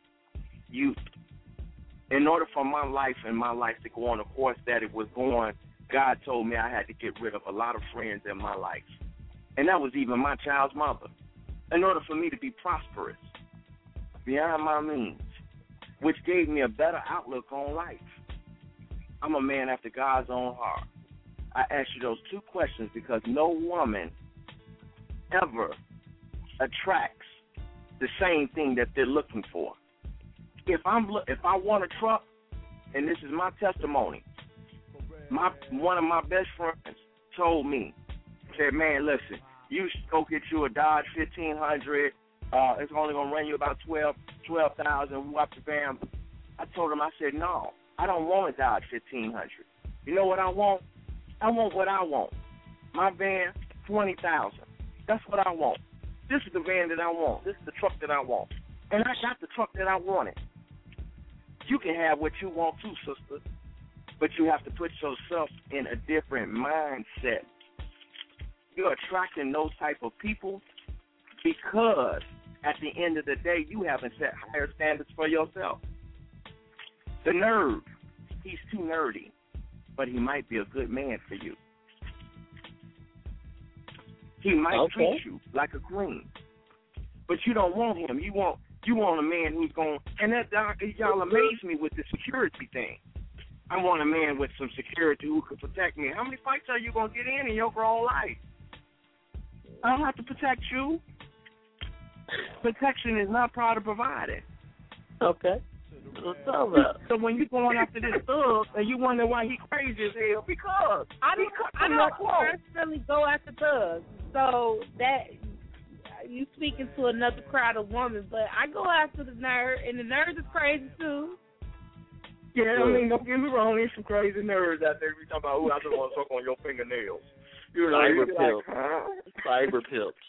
In order for my life to go on the course that it was going, God told me I had to get rid of a lot of friends in my life. And that was even my child's mother. In order for me to be prosperous beyond my means, which gave me a better outlook on life. I'm a man after God's own heart. I ask you those two questions because no woman ever attracts the same thing that they're looking for. If I want a truck, and this is my testimony, one of my best friends told me, said, man, listen, you should go get you a Dodge 1500. It's only going to run you about $12,000. What's the bam? I told him, I said, no, I don't want a Dodge 1500. You know what I want? I want what I want. My van, $20,000. That's what I want. This is the van that I want. This is the truck that I want. And I got the truck that I wanted. You can have what you want too, sister, but you have to put yourself in a different mindset. You're attracting those type of people because at the end of the day, you haven't set higher standards for yourself. The nerd, he's too nerdy, but he might be a good man for you. He might treat you like a queen, but you don't want him. You want a man who's going, and that y'all amaze me with the security thing. I want a man with some security who can protect me. How many fights are you going to get in your grown life? I don't have to protect you. Protection is not part of providing. Okay. What's up about? So when you're going after this thug and you wonder why he crazy as hell, because I don't personally go after thugs. So that you speaking to another crowd of women, but I go after the nerd, and the nerds is crazy too. Yeah, I mean, don't get me wrong, there's some crazy nerds out there. We talking about, I just want to suck on your fingernails. You know, cyber pimps. Like, huh? Cyber pimps.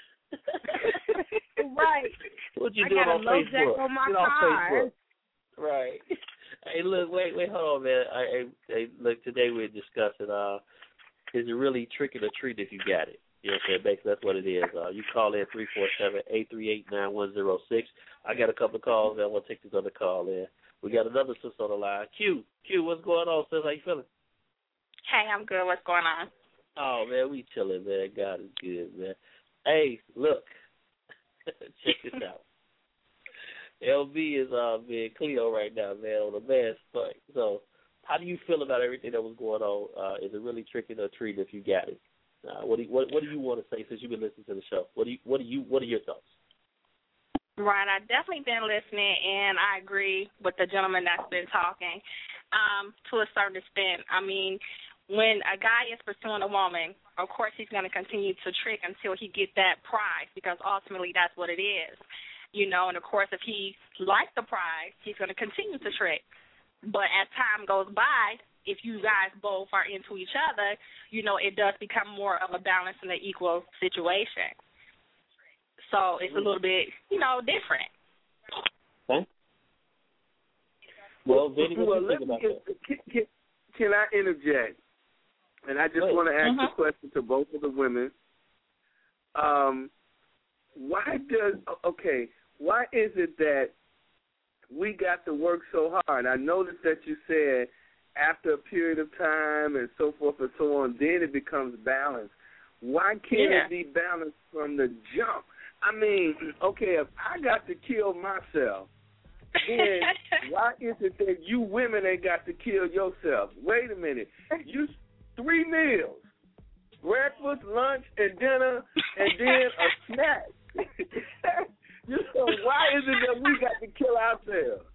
Right. What you doing on Facebook? On my Facebook. Right. Hey, look, wait, hold on, man. Hey, look, today we're discussing, is it really tricking or treating if you got it? You know what I'm saying? Basically, that's what it is. You call in 347-838-9106. I got a couple of calls. I want to take this other call in. We got another sister on the line. Q, what's going on, sis? How you feeling? Hey, I'm good. What's going on? Oh, man, we chilling, man. God is good, man. Hey, look. Check this out. LB is being Cleo right now, man, on the man's fight. So, how do you feel about everything that was going on? Is it really tricking or treating if you got it? What do you want to say since you've been listening to the show? What are your thoughts? Right, I've definitely been listening, and I agree with the gentleman that's been talking to a certain extent. I mean, when a guy is pursuing a woman, of course he's going to continue to trick until he gets that prize, because ultimately that's what it is. You know, and of course if he likes the prize, he's going to continue to trick. But as time goes by, if you guys both are into each other, you know, it does become more of a balance and an equal situation. So it's a little bit, you know, different. Okay. Well, Vinny, what do you think about that? Can I interject? And I just want to ask a question to both of the women. Why is it that we got to work so hard? I noticed that you said after a period of time and so forth and so on, then it becomes balanced. Why can't it be balanced from the jump? I mean, okay, if I got to kill myself, then why is it that you women ain't got to kill yourself? Wait a minute. You 3 meals, breakfast, lunch, and dinner, and then a snack. So why is it that we got to kill ourselves?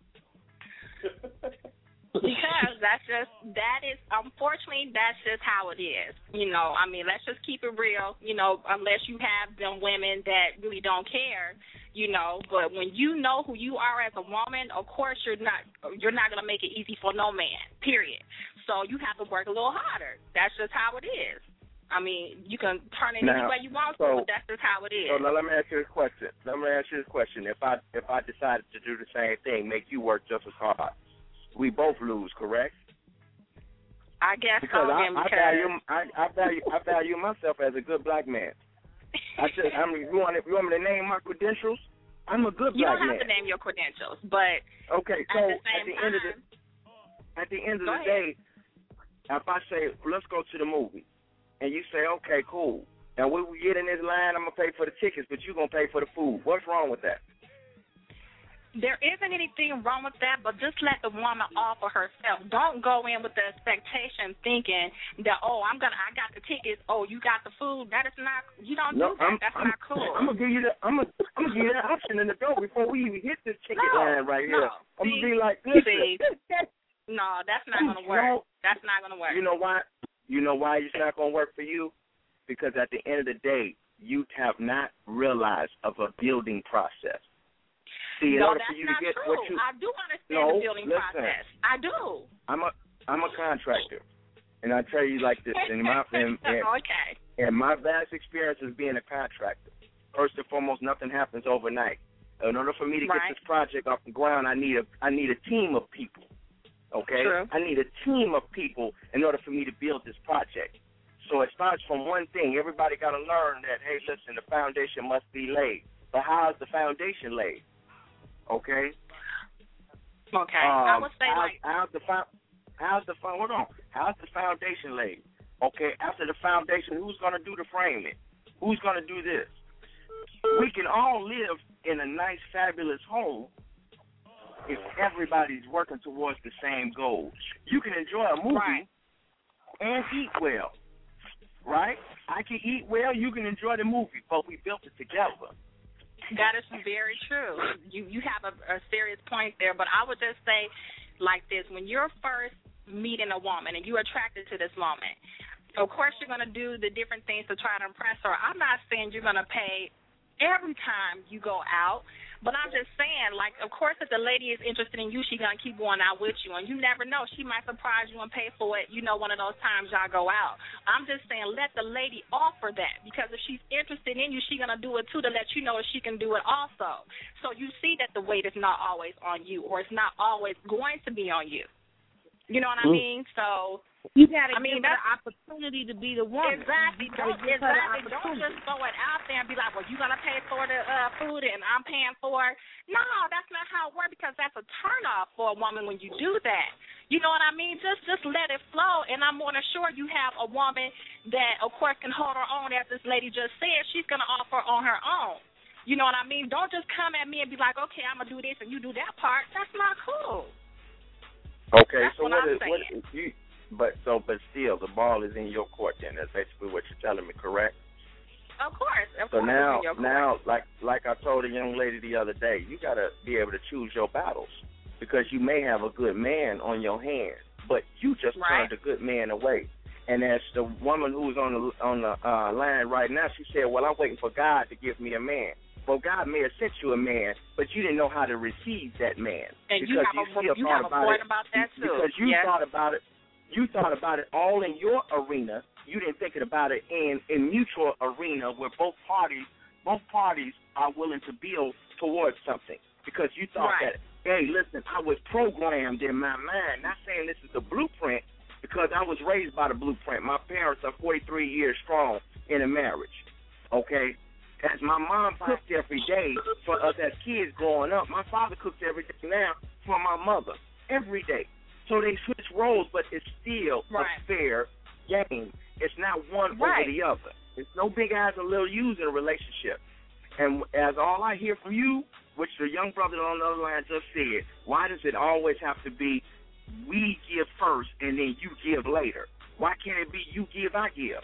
Because unfortunately, that's just how it is. You know, I mean, let's just keep it real, you know, unless you have them women that really don't care, you know. But when you know who you are as a woman, of course you're not going to make it easy for no man, period. So you have to work a little harder. That's just how it is. I mean, you can turn it any way you want to, but that's just how it is. So now let me ask you this question. If I decided to do the same thing, make you work just as hard, we both lose, correct? I guess because so. I value myself as a good black man. You want me to name my credentials? I'm a good black man. You don't have to name your credentials, but okay. So at the end of the day, if I say let's go to the movie, and you say okay, cool, and when we get in this line, I'm gonna pay for the tickets, but you're gonna pay for the food. What's wrong with that? There isn't anything wrong with that, but just let the woman offer herself. Don't go in with the expectation thinking that, I got the tickets, you got the food. That is not, you don't do that. That's not cool. I'm gonna give you the option in the door before we even hit this ticket line right here. I'm gonna be like, listen. No, that's not gonna work. That's not gonna work. You know why? You know why it's not gonna work for you? Because at the end of the day, you have not realized of a building process. See, in order for you to get true. what you I do understand the building process. I do. I'm a contractor, and I tell you like this: in my vast experience as being a contractor, first and foremost, nothing happens overnight. In order for me to get this project off the ground, I need a team of people. Okay, true. I need a team of people in order for me to build this project. So it starts from one thing. Everybody got to learn that. Hey, listen, the foundation must be laid. But how is the foundation laid? Okay. Okay. I would say how's the foundation laid? Okay. After the foundation, who's going to do the framing? Who's going to do this? We can all live in a nice, fabulous home if everybody's working towards the same goal. You can enjoy a movie and eat well, right? I can eat well. You can enjoy the movie, but we built it together. That is very true. You have a serious point there, but I would just say like this: when you're first meeting a woman and you're attracted to this woman, of course you're going to do the different things to try to impress her. I'm not saying you're going to pay every time you go out, but I'm just saying, like, of course, if the lady is interested in you, she's going to keep going out with you, and you never know. She might surprise you and pay for it, one of those times y'all go out. I'm just saying let the lady offer that, because if she's interested in you, she's going to do it, too, to let you know that she can do it also. So you see that the weight is not always on you, or it's not always going to be on you. You know what I mean? So you got to give her the opportunity to be the woman. Exactly. Don't just throw it out there and be like, well, you're going to pay for the food and I'm paying for it. No, that's not how it works, because that's a turnoff for a woman when you do that. You know what I mean? Just let it flow, and I'm more than sure you have a woman that, of course, can hold her own, as this lady just said. She's going to offer on her own. You know what I mean? Don't just come at me and be like, okay, I'm going to do this and you do that part. That's not cool. Okay, that's so but still, the ball is in your court. Then that's basically what you're telling me, correct? Of course. So now, like I told a young lady the other day, you got to be able to choose your battles because you may have a good man on your hands, but you just turned a good man away. And as the woman who's on the line right now, she said, "Well, I'm waiting for God to give me a man." Well, God may have sent you a man, but you didn't know how to receive that man. And you have a point about that too. Because you thought about it. You thought about it all in your arena. You didn't think about it in mutual arena where both parties are willing to build towards something. Because you thought that, hey, listen, I was programmed in my mind, not saying this is the blueprint, because I was raised by the blueprint. My parents are 43 years strong in a marriage, okay? As my mom cooked every day for us as kids growing up, my father cooks every day now for my mother, every day. So they switch roles, but it's still a fair game. It's not one over the other. It's no big eyes and little U's in a relationship. And as all I hear from you, which the young brother on the other line just said, why does it always have to be we give first and then you give later? Why can't it be you give, I give?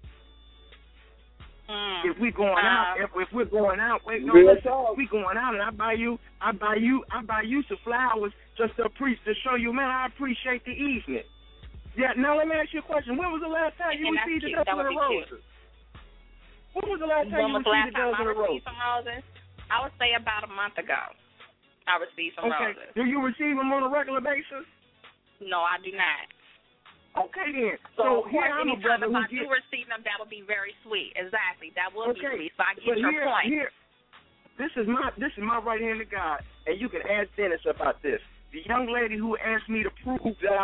If we're going out, if we're going out, if we going out and I buy you some flowers just to show you, man, I appreciate the evening. Yeah. Now let me ask you a question. When was the last time you received a dozen of roses? When was the last time you received a dozen of roses? I would say about a month ago. I received some roses. Do you receive them on a regular basis? No, I do not. Okay, then. So here I'm a brother who if I do receive them, that would be very sweet. Exactly. That would be sweet. So I get your point. This is my right-handed God, and you can ask Dennis about this. The young lady who asked me to prove that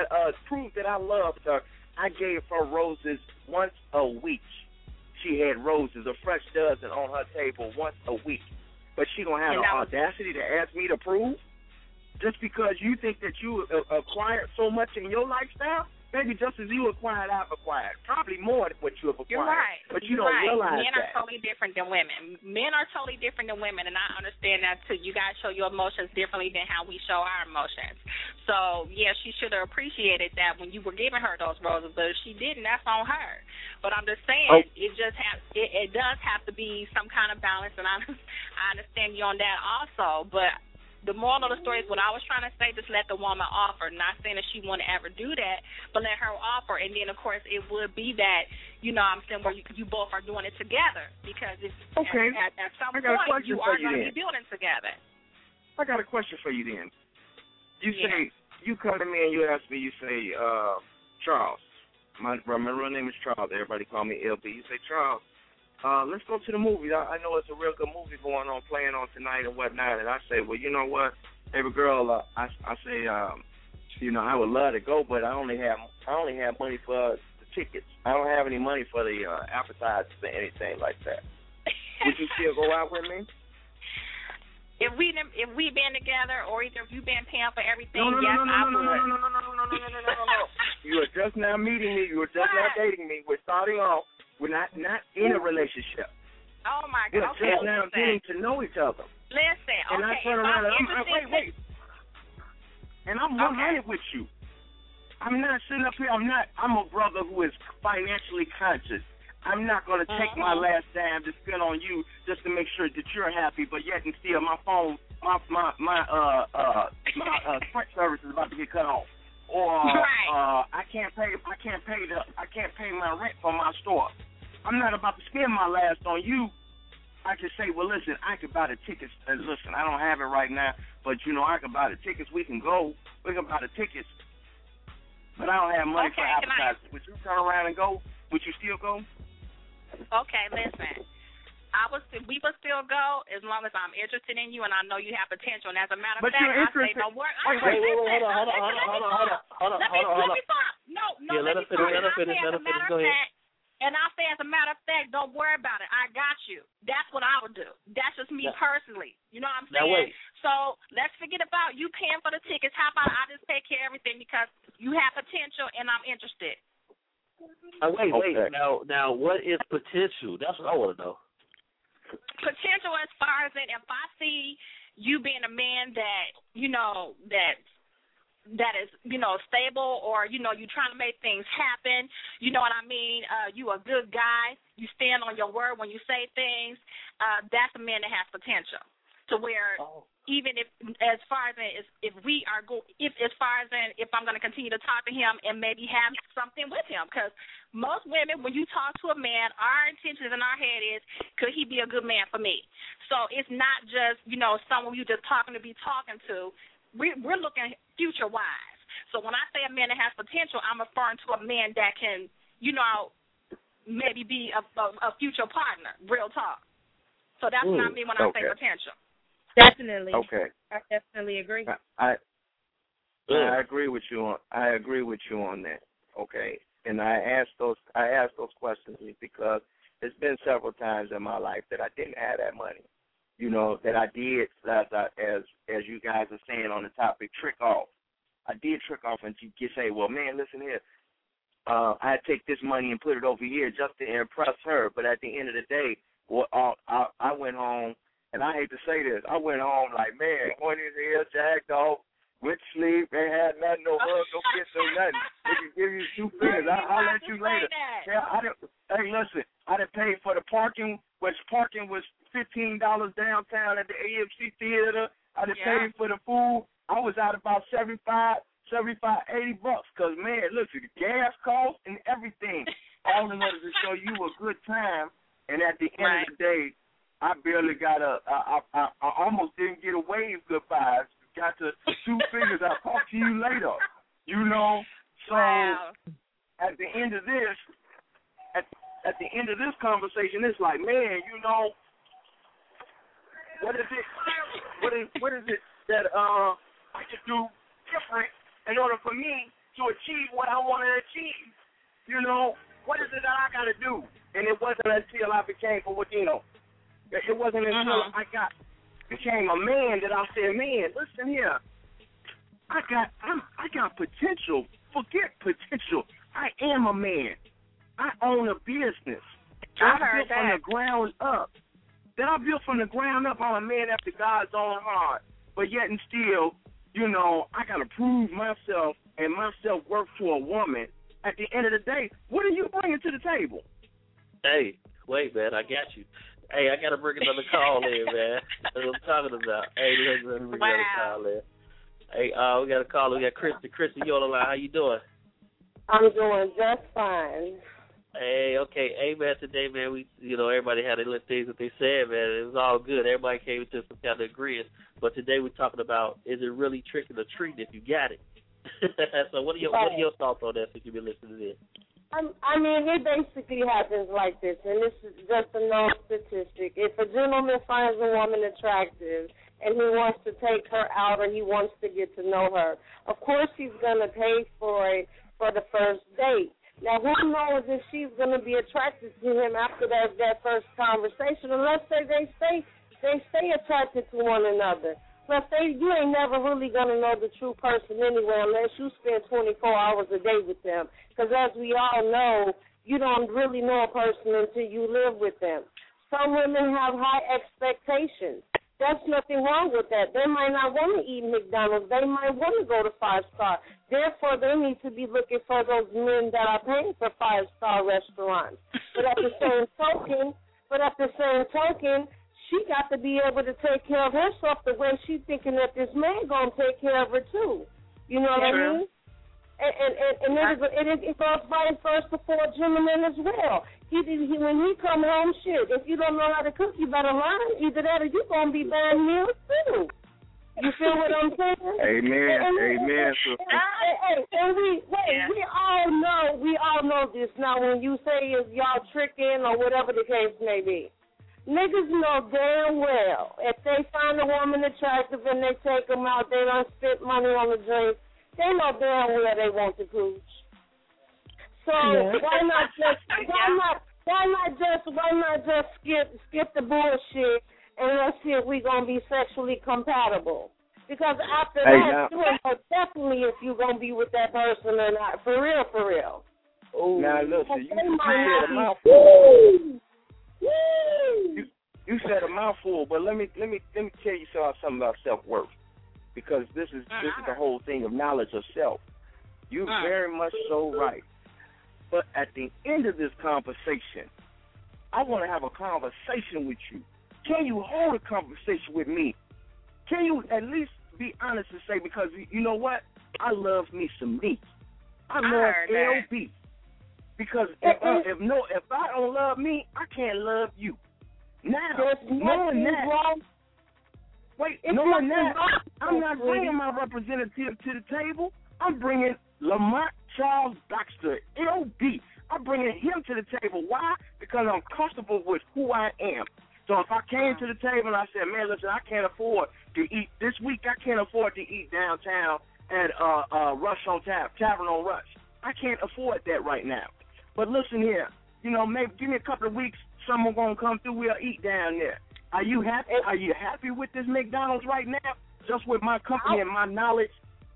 I loved her, I gave her roses once a week. She had roses, a fresh dozen on her table once a week. But she don't have the audacity to ask me to prove? Just because you think that you acquired so much in your lifestyle? Maybe just as you acquired, I've acquired. Probably more than what you have acquired. You're right. But you don't realize Men are totally different than women. Men are totally different than women, and I understand that too. You guys show your emotions differently than how we show our emotions. So, yeah, she should have appreciated that when you were giving her those roses, but if she didn't, that's on her. But I'm just saying, it does have to be some kind of balance, and I understand you on that also, but the moral of the story is what I was trying to say, just let the woman offer. Not saying that she wouldn't ever do that, but let her offer. And then, of course, it would be that, you know what I'm saying, where you both are doing it together. Because at some point, you are going to be building together. I got a question for you then. You say, you come to me and you ask me, you say, Charles. My real name is Charles. Everybody call me LB. You say, Charles, let's go to the movie. I know it's a real good movie going on, playing on tonight and whatnot. And I say, well, you know what, baby girl, I say, you know, I would love to go, but I only have money for the tickets. I don't have any money for the appetizers or anything like that. Would you still go out with me? If we been together, or either if you been paying for everything, I would. No. You are just now meeting me. You are just now dating me. We're starting off. We're not in a relationship. Oh, my God. We're just now getting to know each other. Listen, and I turn around and wait. And I'm 100 with you. I'm not sitting up here. I'm a brother who is financially conscious. I'm not going to take my last dime to spend on you just to make sure that you're happy, but yet and still my phone, my Sprint service is about to get cut off. Or I can't pay my rent for my store. I'm not about to spend my last on you. I can say, well, listen, I could buy the tickets. Listen, I don't have it right now, but you know, I can buy the tickets. We can go. We can buy the tickets. But I don't have money for advertising. Would you turn around and go? Would you still go? Okay, listen. We would still go as long as I'm interested in you and I know you have potential. And as a matter of fact, I say no word. Wait, hold on. Let me talk. No, let us finish. Go ahead. And I say, as a matter of fact, don't worry about it. I got you. That's what I would do. That's just me personally. You know what I'm saying? Now wait. So let's forget about you paying for the tickets. How about I just take care of everything because you have potential and I'm interested. Wait. Now, what is potential? That's what I want to know. Potential as far as if I see you being a man that, you know, that that is, stable, or, you trying to make things happen. You know what I mean? You a good guy. You stand on your word when you say things. That's a man that has potential. To where even if I'm going to continue to talk to him and maybe have something with him, because most women, when you talk to a man, our intentions in our head is, could he be a good man for me? So it's not just, someone you just talking to. We're looking future-wise. So when I say a man that has potential, I'm referring to a man that can, maybe be a future partner, real talk. So that's what I mean when I say potential. Definitely. Okay. I definitely agree. I agree with you on. I agree with you on that. Okay. And I asked those questions because it's been several times in my life that I didn't have that money. That I did, as you guys are saying on the topic, trick off. I did trick off and you say, well, man, listen here. I take this money and put it over here just to impress her. But at the end of the day, I went home, and I hate to say this, I went home like, man, horny as hell, jacked off, went to sleep, ain't had nothing, no hug, no kiss, no nothing. They can give you 2 fingers. I'll let you later. Yeah, hey, listen, I done paid for the parking, which parking was $15 downtown at the AMC Theater. I done paid for the food. I was out about $75, $80, because, man, listen, the gas cost and everything, all in order to show you a good time. And at the end of the day, I barely got I almost didn't get a wave goodbye. Got to 2 fingers. I'll talk to you later. So at the end of this, at the end of this conversation, it's like, man, what is it? What is it that I could do different in order for me to achieve what I want to achieve? What is it that I got to do? And it wasn't until I became Filipino. It wasn't until I became a man that I said, man, listen here. I got potential. Forget potential. I am a man. I own a business. I built from the ground up. I built from the ground up. I'm a man after God's own heart. But yet and still, I got to prove myself and my self-worth to a woman. At the end of the day, what are you bringing to the table? Hey, wait, man, I got you. Hey, I got to bring another call in, man. That's what I'm talking about. Hey, let's bring another call in. Hey, we got a call. We got Kristen. Kristen, you on the line. How you doing? I'm doing just fine. Hey, okay. Hey, man, today, man, we, everybody had their little things that they said, man. It was all good. Everybody came to some kind of agreement. But today we're talking about, is it really tricking or treating if you got it? So what are your thoughts on that since you've been listening to this? I mean, it basically happens like this, and this is just a known statistic. If a gentleman finds a woman attractive and he wants to take her out or he wants to get to know her, of course he's going to pay for it for the first date. Now, who knows if she's going to be attracted to him after that first conversation? And let's say they stay attracted to one another. Let's say you ain't never really going to know the true person anyway unless you spend 24 hours a day with them. Because as we all know, you don't really know a person until you live with them. Some women have high expectations. There's nothing wrong with that. They might not want to eat McDonald's. They might want to go to 5-star. Therefore, they need to be looking for those men that are paying for 5-star restaurants. But at the same token, she got to be able to take care of herself the way she's thinking that this man going to take care of her, too. You know what I mean? And it goes vice versa for a gentleman as well. When he come home, if you don't know how to cook, you better learn. Either that or you're going to be buying meals, too. You feel what I'm saying? Amen. Amen. We all know this. Now, when you say is y'all tricking or whatever the case may be, niggas know damn well if they find a woman attractive and they take them out, they don't spend money on the drink, they know damn well they want to cooch. So why not just skip the bullshit and let's see if we're gonna be sexually compatible? Because after that, you will know definitely if you're gonna be with that person or not. For real. Oh, now listen, you said a mouthful. You said a mouthful, but let me tell you something about self-worth. because this is the whole thing of knowledge of self. You're very much so right. But at the end of this conversation, I want to have a conversation with you. Can you hold a conversation with me? Can you at least be honest and say, because you know what? I love me some meat. I love LB. Because if I don't love me, I can't love you. Now, knowing that, I'm not bringing my representative to the table. I'm bringing Lamont Charles Baxter, LB. I'm bringing him to the table. Why? Because I'm comfortable with who I am. So if I came to the table and I said, man, listen, I can't afford to eat this week. I can't afford to eat downtown at Rush on Tavern on Rush. I can't afford that right now. But listen here, maybe give me a couple of weeks. Someone gonna come through. We'll eat down there. Are you happy? Are you happy with this McDonald's right now? Just with my company and my knowledge.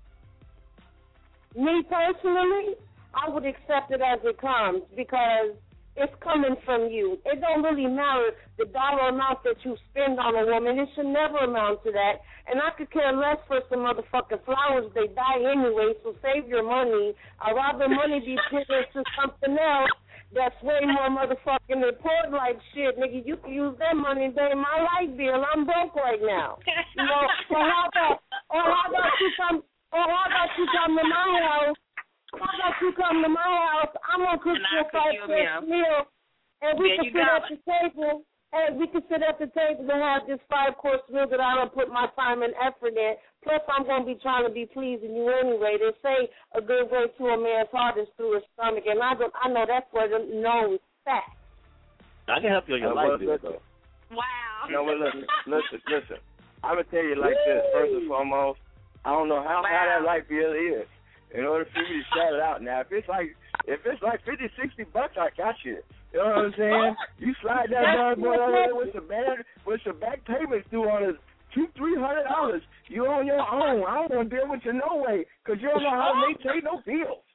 Me personally, I would accept it as it comes because it's coming from you. It don't really matter the dollar amount that you spend on a woman. It should never amount to that. And I could care less for some motherfucking flowers. They die anyway, so save your money. I'd rather money be put into something else that's way more motherfucking important. Like, shit, nigga, you can use that money and pay my light bill. I'm broke right now. So how about you come to my house? How about you come to my house? I'm gonna cook you a 5-course meal, and we can sit at the table. And we can sit at the table and have this 5-course meal that I don't put my time and effort in. Plus, I'm gonna be trying to be pleasing you anyway. They say a good way to a man's heart is through his stomach, and I know that's where the known fact. I can help you on your life bill, though. Wow. No, but listen. I'm gonna tell you like this. First and foremost, I don't know how high that light bill is. In order for me to shout it out now, if it's like $50, $60, I got you. You know what I'm saying? You slide that bad boy over there with some back payments due on us $200-$300. You on your own. I don't want to deal with you no way, because you don't know how to maintain no bills.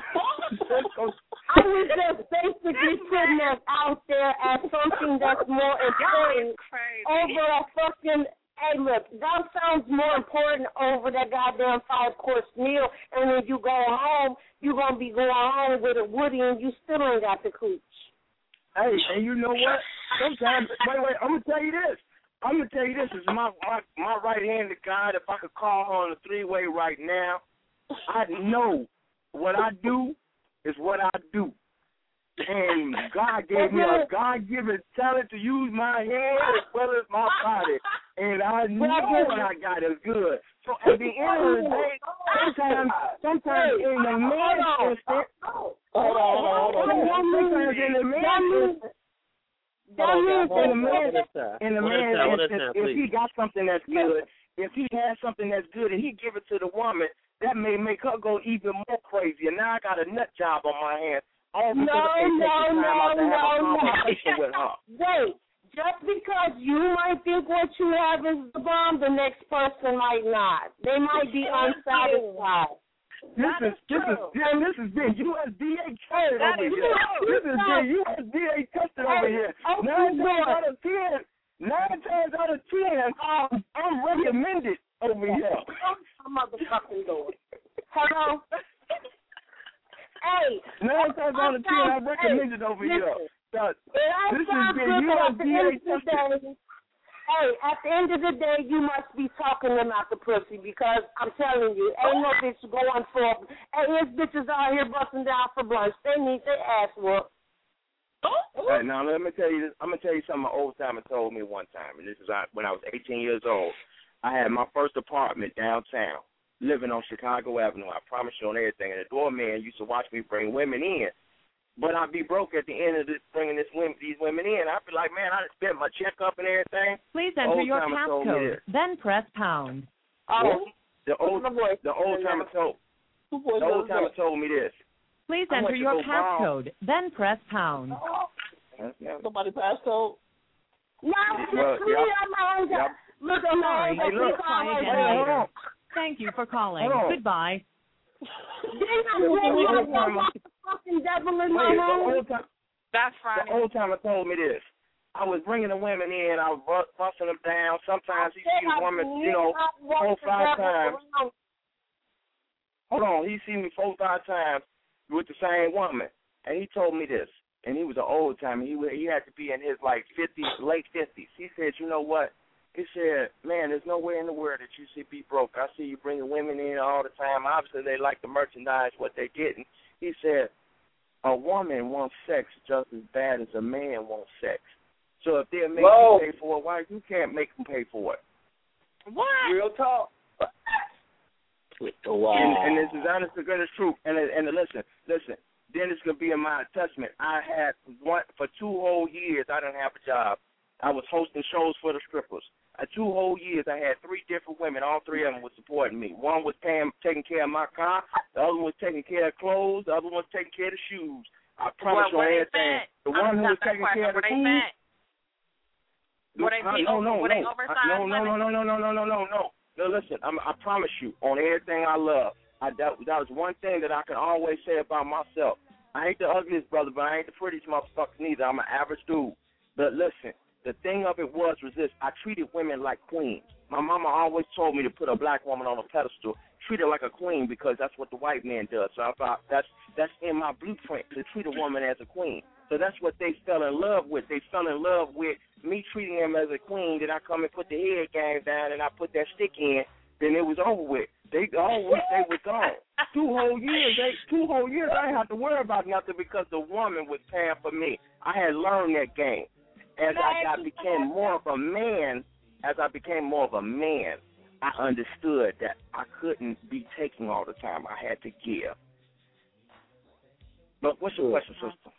I was just basically putting that out there as something that's more important over a fucking. Hey, look, that sounds more important over that goddamn 5-course meal, and when you go home, you're going to be going home with a Woody, and you still ain't got the cooch. Hey, and you know what? Sometimes, wait, I'm going to tell you this. This is my right-handed guy. If I could call on a 3-way right now, I know what I do is what I do. And God gave me a God-given talent to use my hands as well as my body. And I know what I got is good. So at the end of the day, sometimes in the man's instant, if he got something that's good, if he has something that's good and he give it to the woman, that may make her go even more crazy. And now I got a nut job on my hands. No. Wait, just because you might think what you have is the bomb, the next person might not. They might be unsatisfied. This is big USDA tested over here. This is big USDA tested over here. 9 times out of 10, I'm recommended over here. Motherfucking Lord. Hello? Hey, 9 times out of 10, I recommend it over here. This is the USDA tested. Hey, at the end of the day, you must be talking them out the pussy because I'm telling you, ain't no bitch going for. Hey, there's bitches out here busting down for blunts. They need their ass whooped. All right, now let me tell you this. I'm gonna tell you something my old timer told me one time, and this is when I was 18 years old. I had my first apartment downtown, living on Chicago Avenue. I promise you on everything. And the doorman used to watch me bring women in. But I'd be broke at the end of this, bringing these women in. I'd be like, man, I just spent my checkup and everything. Please enter your passcode, then press pound. The old timer told me this. Please enter your passcode, then press pound. Somebody passcode? No, Look, Thank you for calling. Goodbye. Fucking devil in my home. That's funny. The old timer told me this. I was bringing the women in. I was busting them down. Sometimes he see the woman, 4 or 5 times. Hold on. He see me 4 or 5 times with the same woman. And he told me this. And he was an old timer. He had to be in his, like, 50s, late 50s. He said, you know what? He said, man, there's nowhere in the world that you should be broke. I see you bringing women in all the time. Obviously, they like to merchandise what they're getting. He said, a woman wants sex just as bad as a man wants sex. So if they'll make you pay for it, why you can't make them pay for it? What? Real talk. Wow. And this is honest to goodness truth. And listen. Then it's gonna be in my testament. I had for 2 whole years. I didn't have a job. I was hosting shows for the strippers. 2 whole years, I had 3 different women. All 3 of them were supporting me. One was taking care of my car. The other one was taking care of clothes. The other one was taking care of the shoes. I promise you everything. The one who was taking care of the food. Were they oversized women? No, listen, I promise you, on everything I love, that was one thing that I can always say about myself. I ain't the ugliest brother, but I ain't the prettiest motherfucker neither. I'm an average dude. But listen, the thing of it was this. I treated women like queens. My mama always told me to put a black woman on a pedestal, treat her like a queen, because that's what the white man does. So I thought that's in my blueprint, to treat a woman as a queen. So that's what they fell in love with. They fell in love with me treating them as a queen. Then I come and put the head game down and I put that stick in. Then it was over with. They all wish they were gone. 2 whole years. 2 whole years. I didn't have to worry about nothing because the woman was paying for me. I had learned that game. As I became more of a man, I understood that I couldn't be taking all the time. I had to give. But what's your question, sister?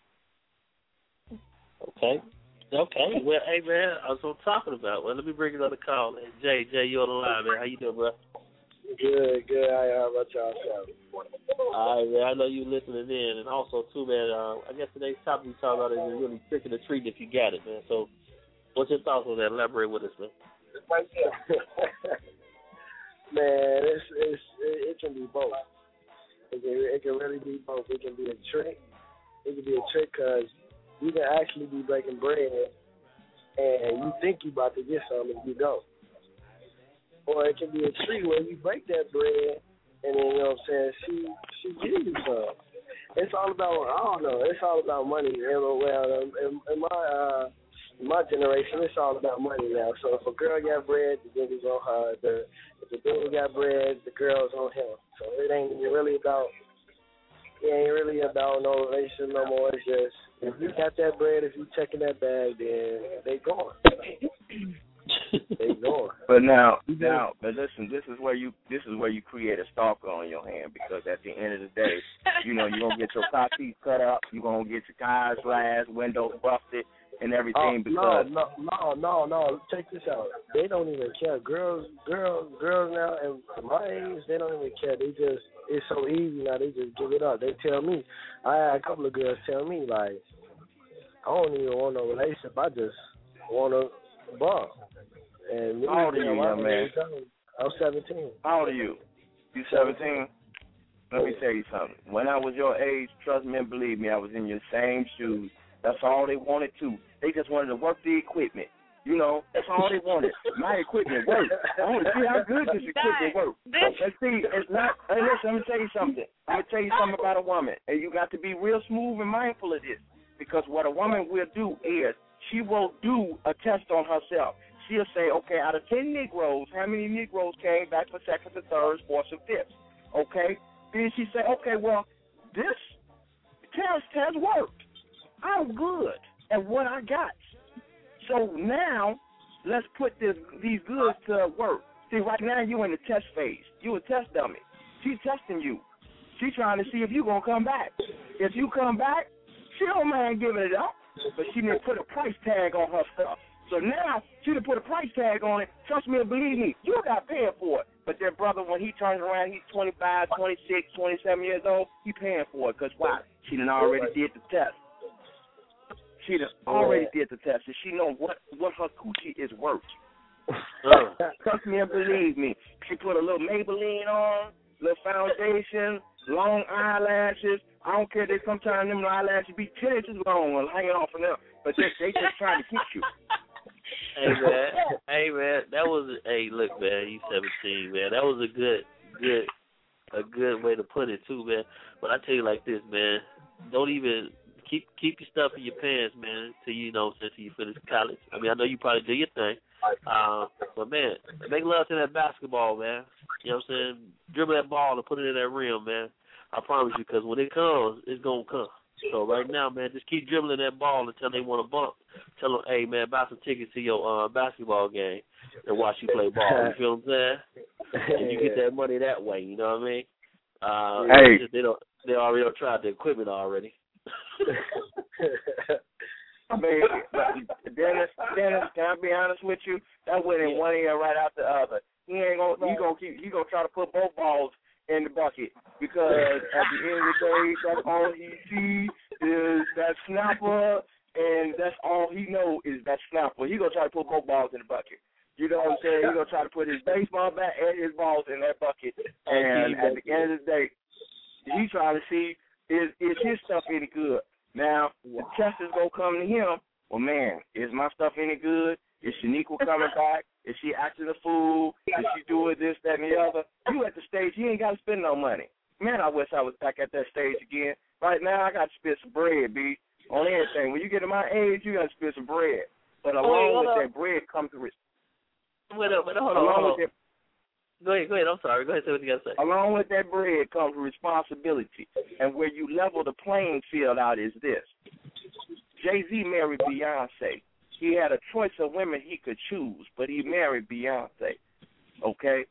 Okay. Well, hey, man, I was talking about. Well, let me bring another call. Jay, you on the line, man. How you doing, bro? Good. How about y'all? All right, man. I know you listening in. And also, too, man, I guess today's topic we talk about is really tricking the treat if you got it, man. So what's your thoughts on that? Elaborate with us, man. Man, it can be both. It can really be both. It can be a trick. It can be a trick because you can actually be breaking bread and you think you about to get something and you don't. Or it can be a treat where you break that bread and then, you know what I'm saying, she gives you some. It's all about, I don't know, it's all about money. Well, in my generation, it's all about money now. So if a girl got bread, the nigga's on her. If the dude got bread, the girl's on him. So it ain't really about no relationship no more. It's just, if you got that bread, if you checking that bag, then they gone. They gone. But but listen, this is where you create a stalker on your hand, because at the end of the day, you're gonna get your car seats cut up, you're gonna get your tires slashed, windows busted, and everything. Because no. Check this out. They don't even care. Girls now, and my age, they don't even care. They just, it's so easy now. They just give it up. They tell me. I had a couple of girls tell me, like, I don't even want no relationship. I just want a bump. And how old are you, young man? I'm 17. How old are you? You 17? Let me tell you something. When I was your age, trust me and believe me, I was in your same shoes. That's all they wanted to. They just wanted to work the equipment. That's all they wanted. My equipment works. I want to see how good this equipment works. And see, it's not. Hey, listen, let me tell you something. About a woman. And you got to be real smooth and mindful of this. Because what a woman will do is she will do a test on herself. She'll say, okay, out of 10 Negroes, how many Negroes came back for seconds and thirds, fourths, and fifths? Okay? Then she say, okay, well, this test worked. I'm good at what I got. So now let's put these goods to work. See, right now you're in the test phase. You a test dummy. She's testing you. She's trying to see if you're going to come back. If you come back, she don't mind giving it up, but she didn't put a price tag on her stuff. So now she done put a price tag on it. Trust me and believe me, you got paid for it. But that brother, when he turns around, he's 25, 26, 27 years old, he paying for it. Because why? She done already did the test. She done already did the test, and she know what her coochie is worth. Trust me and believe me. She put a little Maybelline on, little foundation, long eyelashes. I don't care that sometimes them eyelashes be 10 inches long and hanging off of them. but they just trying to get you. Hey man, that was look man, you 17 man, that was a good way to put it too man. But I tell you like this man, don't even keep your stuff in your pants man till until you finish college. I mean I know you probably do your thing, but man, make love to that basketball man. You know what I'm saying? Dribble that ball and put it in that rim man. I promise you, because when it comes, it's gonna come. So right now, man, just keep dribbling that ball until they want to bump. Tell them, hey, man, buy some tickets to your basketball game and watch you play ball. You feel what I'm saying? And you get that money that way. You know what I mean? They already tried the equipment already. I mean, Dennis, can I be honest with you? That went in one ear right out the other. He gonna try to put both balls in the bucket, because at the end of the day, that's all he sees is that snapper, and that's all he knows is that snapper. He gonna try to put both balls in the bucket. You know what I'm saying? He gonna try to put his baseball bat and his balls in that bucket, and at the end of the day, he trying to see is his stuff any good. Now the test is gonna come to him. Well, man, is my stuff any good? Is Shaniqua coming back? Is she acting a fool? Is she doing this, that, and the other? You at the stage, you ain't got to spend no money. Man, I wish I was back at that stage again. Right now, I got to spend some bread, B, on everything. When you get to my age, you got to spend some bread. But along with that bread comes the Hold on. Go ahead. I'm sorry. Go ahead. Say what you got to say. Along with that bread comes responsibility. And where you level the playing field out is this. Jay-Z married Beyonce. He had a choice of women he could choose, but he married Beyonce. Okay?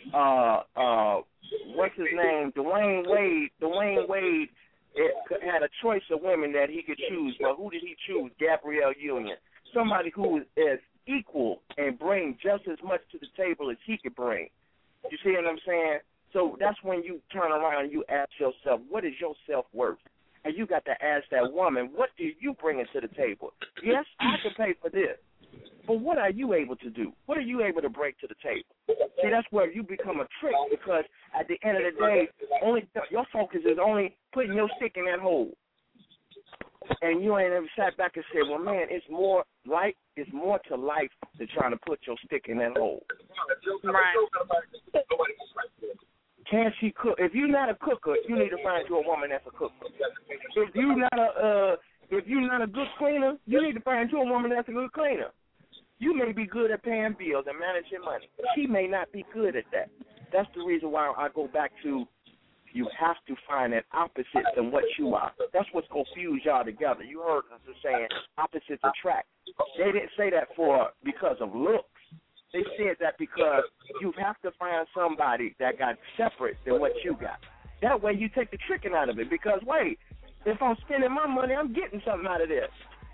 What's his name? Dwayne Wade had a choice of women that he could choose, but who did he choose? Gabrielle Union. Somebody who is equal and bring just as much to the table as he could bring. You see what I'm saying? So that's when you turn around and you ask yourself, what is your self-worth? And you got to ask that woman, what do you bring to the table? Yes, I can pay for this, but what are you able to do? What are you able to bring to the table? See, that's where you become a trick, because at the end of the day, your focus is only putting your stick in that hole. And you ain't ever sat back and said, well, man, it's more to life than trying to put your stick in that hole. Right. Can she cook? If you're not a cooker, you need to find you a woman that's a cooker. If you're not a good cleaner, you need to find you a woman that's a good cleaner. You may be good at paying bills and managing money. She may not be good at that. That's the reason why I go back to you have to find an opposite than what you are. That's what's going to fuse y'all together. You heard us saying opposites attract. They didn't say that because of looks. They said that because you have to find somebody that got separate than what you got. That way you take the tricking out of it, because, wait, if I'm spending my money, I'm getting something out of this.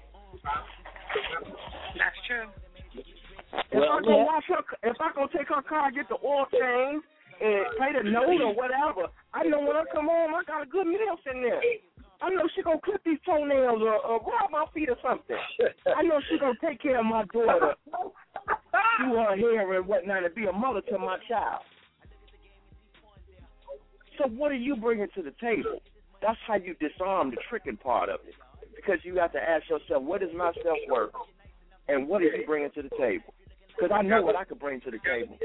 That's true. If I go take her car, get the oil change, and pay the note or whatever, I know when I come home, I got a good meal in there. I know she gonna clip these toenails or rub my feet or something. I know she gonna take care of my daughter, do her hair and whatnot, and be a mother to my child. So what are you bringing to the table? That's how you disarm the tricking part of it. Because you have to ask yourself, what is my self-worth? And what are you bringing to the table? Because I know what I could bring to the table.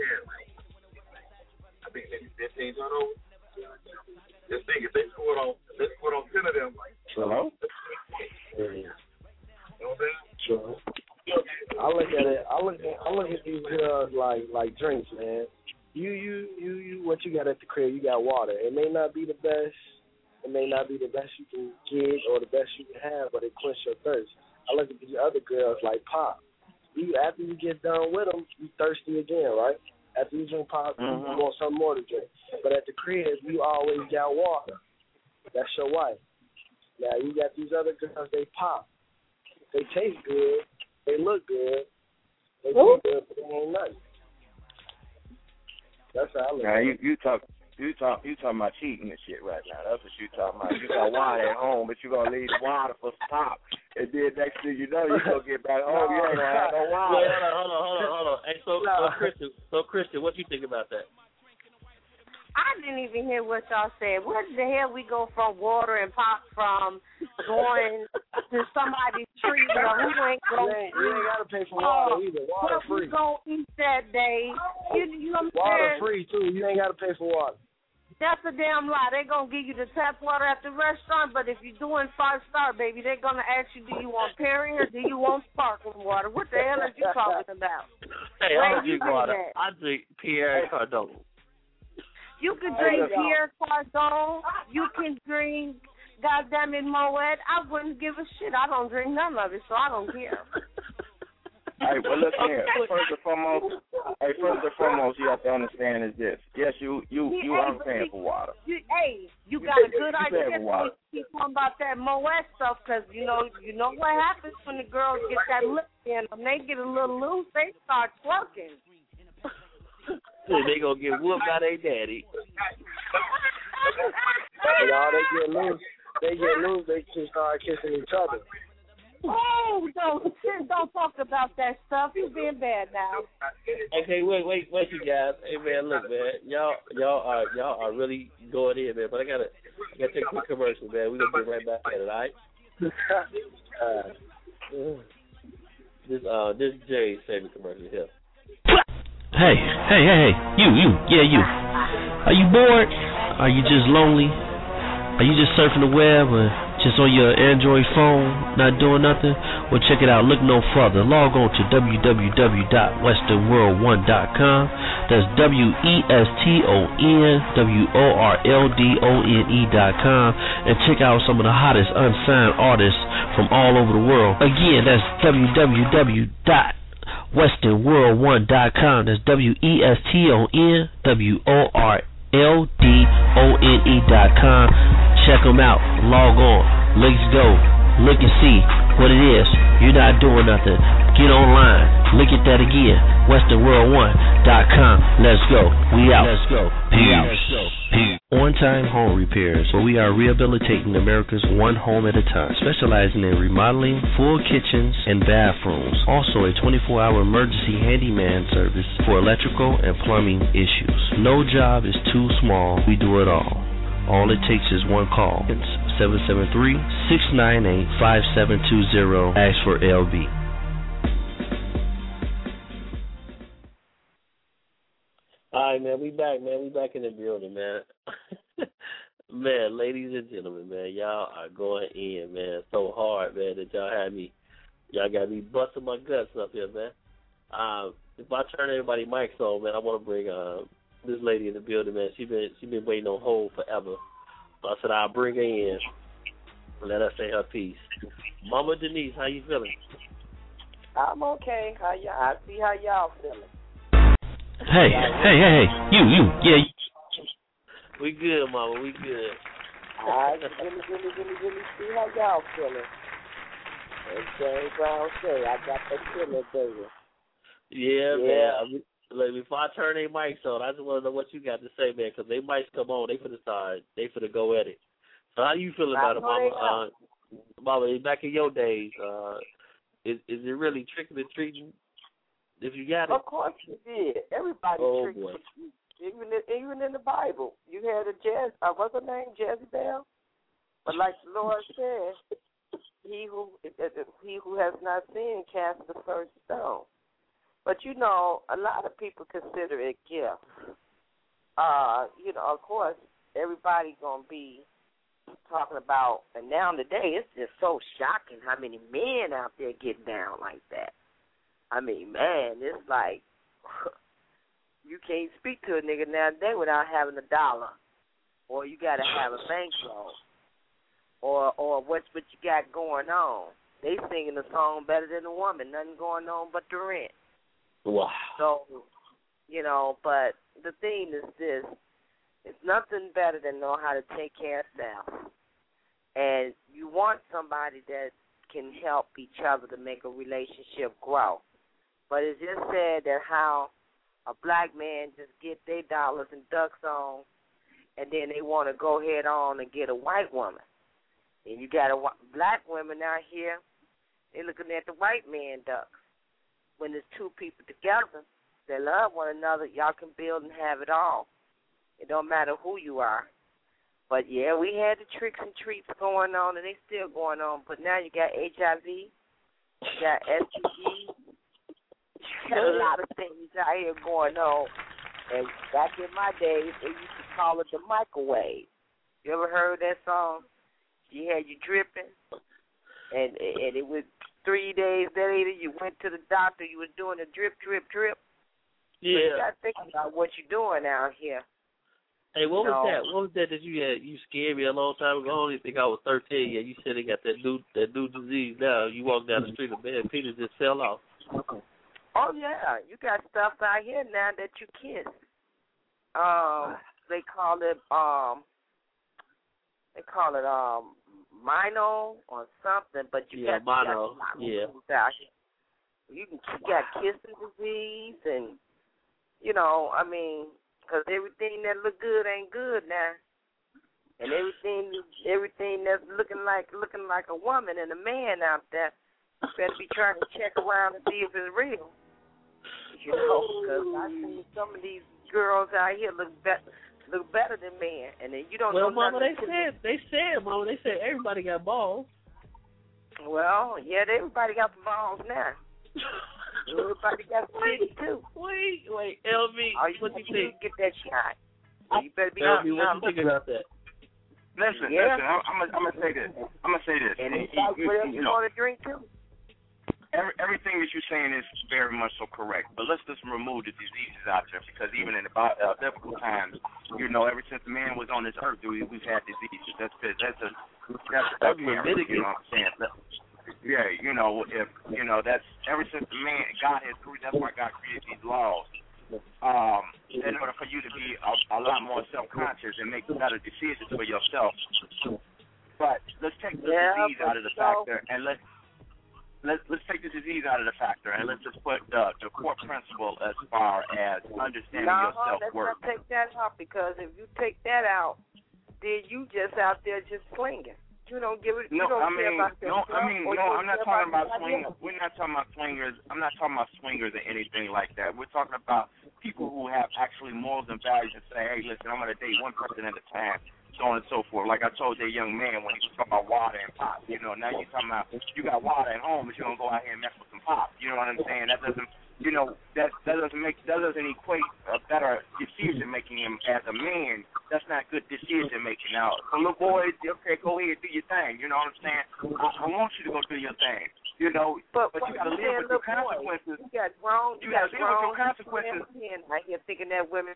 I think 15 turnovers. Just think, if they scored on 10 of them. Hello? You know what I'm saying? Sure. I look at these girls like drinks, man. You what you got at the crib, you got water. It may not be the best. It may not be the best you can get or the best you can have, but it quenches your thirst. I look at these other girls like Pop. After you get done with them, you thirsty again, right? After you drink Pop, you want something more to drink. But at the crib, you always got water. That's your wife. Now, you got these other girls, they pop. They taste good. They look good. They do good, but they ain't nothing. That's how I look at it. You talking about cheating and shit right now. That's what you talking about. You got water at home, but you gonna leave the water for Pop. And then next thing you know, you gonna get back home. You ain't gonna have no water. Hold on. Hey, so Christian, what you think about that? I didn't even hear what y'all said. Where the hell we go from water and pop from going to somebody's tree? You know, who ain't going? You ain't gotta pay for water either. Water free. What we gonna eat that day? You understand? Water free too. You ain't gotta pay for water. That's a damn lie. They're going to give you the tap water at the restaurant, but if you're doing 5-star, baby, they're going to ask you, do you want Perrier or do you want sparkling water? What the hell are you talking about? Hey, I don't drink water. I drink Pierre Cardone. You can drink Pierre Cardone. You can drink, goddamn it, Moet. I wouldn't give a shit. I don't drink none of it, so I don't care. Hey, well, look here. First and foremost, you have to understand is this. Yes, you are paying for water. You got a good idea. Keep talking about that Moet stuff because you know what happens when the girls get that lip in them. They get a little loose. They start twerking. They gonna get whooped by their daddy. Y'all, they get loose. They just start kissing each other. Oh, don't talk about that stuff. You're being bad now. Okay, wait, you guys. Hey man, look, man, y'all are really going in, man. But I gotta take a quick commercial, man. We gonna get right back at it, all right? This Jerry Saving commercial here. Hey, you. Are you bored? Are you just lonely? Are you just surfing the web or just on your Android phone, not doing nothing? Well, check it out. Look no further. Log on to www.westernworld1.com. That's WESTONWORLDONE.com, and check out some of the hottest unsigned artists from all over the world. Again, that's www.westernworld1.com. That's WESTONWORLDONE.com. Check them out. Log on. Let's go. Look and see what it is. You're not doing nothing. Get online. Look at that again. WesternWorld1.com. Let's go. We out. Let's go. Peace. On Time Home Repairs, where we are rehabilitating America's one home at a time, specializing in remodeling full kitchens and bathrooms. Also a 24-hour emergency handyman service for electrical and plumbing issues. No job is too small. We do it all. All it takes is one call. It's 773-698-5720. Ask for LB. All right, man. We back, man. We back in the building, man. Man, ladies and gentlemen, man, y'all are going in, man, so hard, man, that y'all got me busting my guts up here, man. If I turn everybody mics on, man, I want to bring this lady in the building, man. She been waiting on hold forever. So I said I'll bring her in and let her say her piece. Mama Denise, how you feeling? I'm okay. I see how y'all feeling. Hey, you, yeah. We good, Mama, we good. I really see how y'all feeling. As James Brown say, I got that feeling, baby. Yeah, man. Like, before I turn their mics on, I just want to know what you got to say, man, because they mics come on, they finna go at it. So how you feeling about it, Mama? Mama, back in your days, is it really tricking and treating if you got it? Of course you did. Everybody tricked. Even in the Bible, you had a what's her name, Jezebel? But like the Lord said, he who has not sinned cast the first stone. But, you know, a lot of people consider it gift. Of course, everybody going to be talking about, and now today it's just so shocking how many men out there get down like that. I mean, man, it's like you can't speak to a nigga nowadays without having $1, or you got to have a bankroll, or what you got going on. They singing the song better than the woman, nothing going on but the rent. Wow. So, but the thing is this, it's nothing better than know how to take care of self. And you want somebody that can help each other to make a relationship grow. But it's just sad that how a black man just get their dollars and ducks on, and then they want to go head on and get a white woman. And you got black women out here, they looking at the white man ducks. When there's two people together that love one another, y'all can build and have it all. It don't matter who you are. But, yeah, we had the tricks and treats going on, and they still going on. But now you got HIV, you got STD, you got a lot of things out here going on. And back in my days, they used to call it the microwave. You ever heard that song? You had you dripping, and it was 3 days later you went to the doctor, you were doing a drip, drip, drip. Yeah. So you got to think about what you're doing out here. Hey, what was that? What was that you had? You scared me a long time ago. I only think I was 13. Yeah, you said they got that new disease now. You walk down the street, a man penis just fell off. Oh yeah, you got stuff out here now that you kiss. They call it mono or something, but you got mono. Yeah. Out here. You got kissing disease, and I mean. Because everything that look good ain't good now, and everything that's looking like a woman and a man out there, you better be trying to check around and see if it's real. Because I see some of these girls out here look better than men, and then you don't know Mama, nothing. they said everybody got balls. Well, yeah, everybody got the balls now. Everybody got titties too. Wait, LV, what do you think? Get that shot. You better be LV, what do you think about that? Listen, I'm gonna say this. And whatever you want to drink too. Everything that you're saying is very much so correct. But let's just remove the diseases out there, because even in the biblical times, ever since man was on this earth, we've had diseases. That's Rabbinic. You know what I'm saying? Yeah, that's ever since the man, God has created, that's why God created these laws. In order for you to be a lot more self-conscious and make better decisions for yourself. But let's take the disease out of the factor, and let's take the disease out of the factor, and let's just put the core principle as far as understanding your self-worth. Let's not take that out, because if you take that out, then you just out there just swinging. You don't give it. I'm not talking about swingers. You. We're not talking about swingers. I'm not talking about swingers or anything like that. We're talking about people who have actually morals and values and say, hey, listen, I'm going to date one person at a time, so on and so forth. Like I told that young man when he was talking about water and pop. Now you're talking about you got water at home, but you don't go out here and mess with some pop. You know what I'm saying? That doesn't. That doesn't equate a better decision making him as a man. That's not good decision making. Now, for little boys, okay, go ahead, do your thing. You know what I'm saying? I want you to go do your thing. But you got to live with your consequences. You got grown. You got to live with your consequences. Right here thinking that women.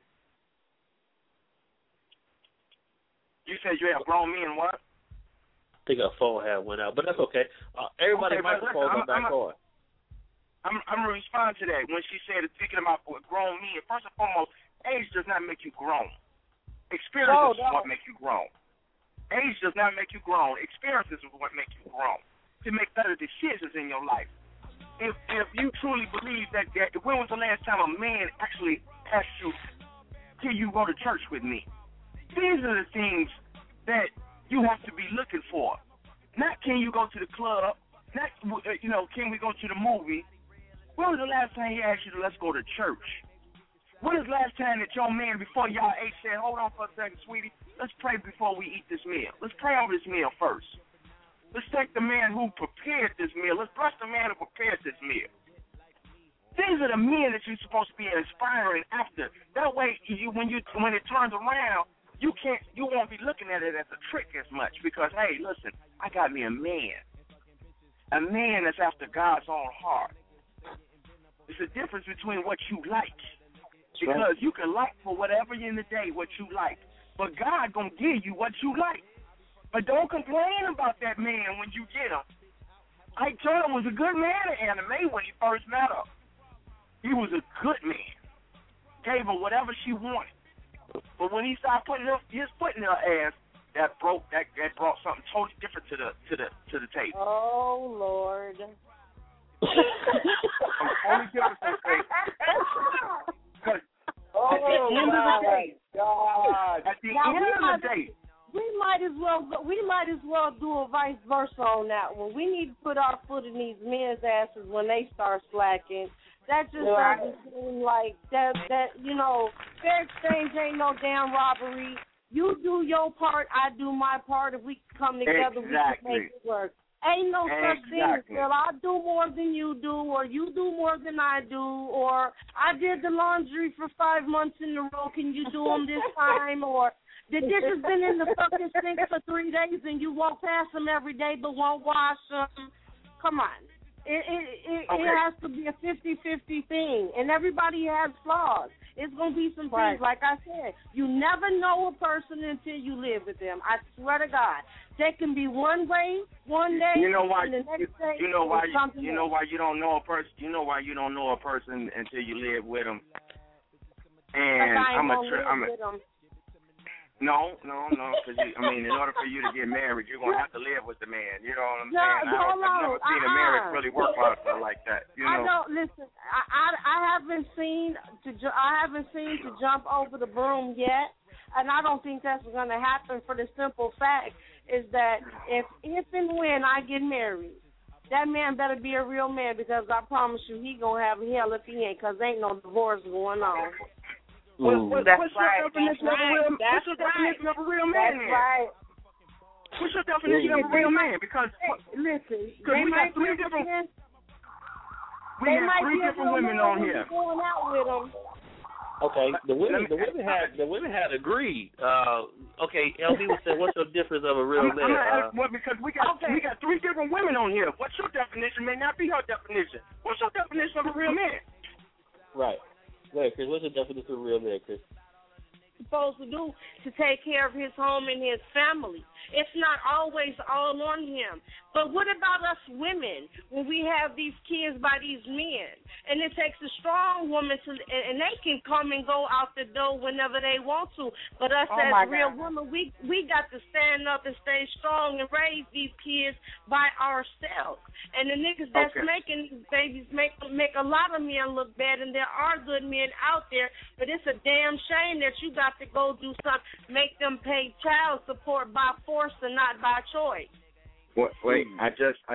You said you have grown men. What? I think our phone went out, but that's okay. Everybody's microphones are back on. I'm going to respond to that. When she said, thinking about grown men, first and foremost, age does not make you grown. Experiences is what make you grown. Age does not make you grown. Experiences is what make you grown. To make better decisions in your life. If you truly believe that, when was the last time a man actually asked you, can you go to church with me? These are the things that you have to be looking for. Not can you go to the club, not, can we go to the movie? When was the last time he asked you to let's go to church? When was the last time that your man, before y'all ate, said, hold on for a second, sweetie, let's pray before we eat this meal. Let's pray over this meal first. Let's thank the man who prepared this meal. Let's bless the man who prepared this meal. These are the men that you're supposed to be inspiring after. That way, when it turns around, you won't be looking at it as a trick as much, because, hey, listen, I got me a man that's after God's own heart. It's a difference between what you like, because you can like for whatever in the day what you like, but God gonna give you what you like. But don't complain about that man when you get him. Ike Turner was a good man in anime when he first met her. He was a good man. Gave her whatever she wanted. But when he started putting his foot in her ass, that brought something totally different to the table. Oh Lord. Totally different to the table. At the end of the day, we might as well do a vice versa on that one. We need to put our foot in these men's asses when they start slacking. That just doesn't seem like that fair exchange ain't no damn robbery. You do your part, I do my part. If we come together, we can make it work. Ain't no such thing as, well, I do more than you do, or you do more than I do, or I did the laundry for 5 months in a row. Can you do them this time? Or the dishes been in the fucking sink for 3 days and you walk past them every day but won't wash them. Come on. It has to be a 50-50 thing, and everybody has flaws. It's going to be some things, like I said, you never know a person until you live with them. I swear to God. They can be one way one day, you know why, and the next day you know why something you know why you don't know a person. You know why you don't know a person until you live with them. And No, because in order for you to get married, you're gonna have to live with the man. You know what I'm saying? I've never seen a marriage really work like that. You know? I don't listen. I haven't seen to jump over the broom yet, and I don't think that's gonna happen for the simple fact is that if and when I get married, that man better be a real man, because I promise you he gonna have hell if he ain't, because ain't no divorce going on. What's your definition of a real man? What's your definition of a real man? Because listen, we got three different women on here. Going out with them. Okay, the women had agreed. Okay, LB was saying, what's the difference of a real man? Because we got three different women on here. What's your definition may not be her definition. What's your definition of a real man? Right. Wait, Chris, what's the definition of a real man, Chris? Supposed to do to take care of his home and his family. It's not always all on him. But what about us women when we have these kids by these men? And it takes a strong woman and they can come and go out the door whenever they want to. But us as real women, we got to stand up and stay strong and raise these kids by ourselves. And the niggas that's making these babies make a lot of men look bad, and there are good men out there, but it's a damn shame that you got to go do something, make them pay child support by force and not by choice. Wait, I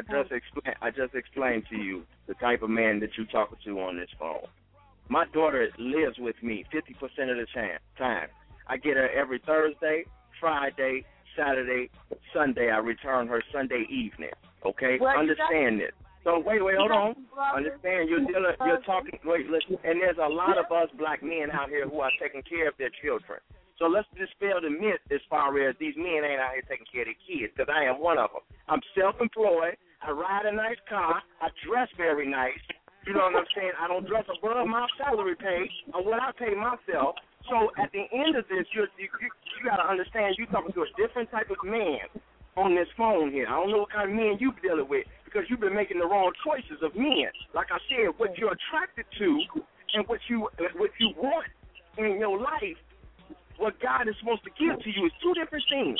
just explained to you the type of man that you're talking to on this phone. My daughter lives with me 50% of the time. I get her every Thursday, Friday, Saturday, Sunday. I return her Sunday evening. Okay, understand this. So wait, hold on. Understand you're talking. Wait, listen. And there's a lot of us black men out here who are taking care of their children. So let's dispel the myth as far as these men ain't out here taking care of their kids, because I am one of them. I'm self-employed. I ride a nice car. I dress very nice. You know what I'm saying? I don't dress above my salary pay or what I pay myself. So at the end of this, you got to understand you're talking to a different type of man on this phone here. I don't know what kind of men you're dealing with, because you've been making the wrong choices of men. Like I said, what you're attracted to and what you want in your life, what God is supposed to give to you, is two different things.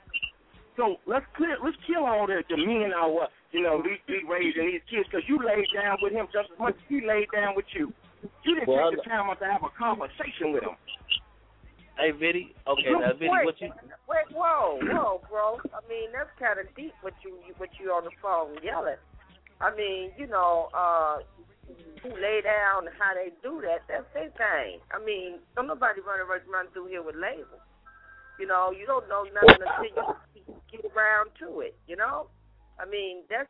So let's kill all the men out we raising these kids, because you laid down with him just as much as he laid down with you. You didn't take the time out to have a conversation with him. Hey, Vinny. Okay, now Vinny, what you? Wait, whoa, bro. I mean, that's kind of deep. What you on the phone yelling? I mean, who lay down and how they do that, that's their thing. I mean, don't nobody run through here with labels. You don't know nothing until you get around to it, I mean, that's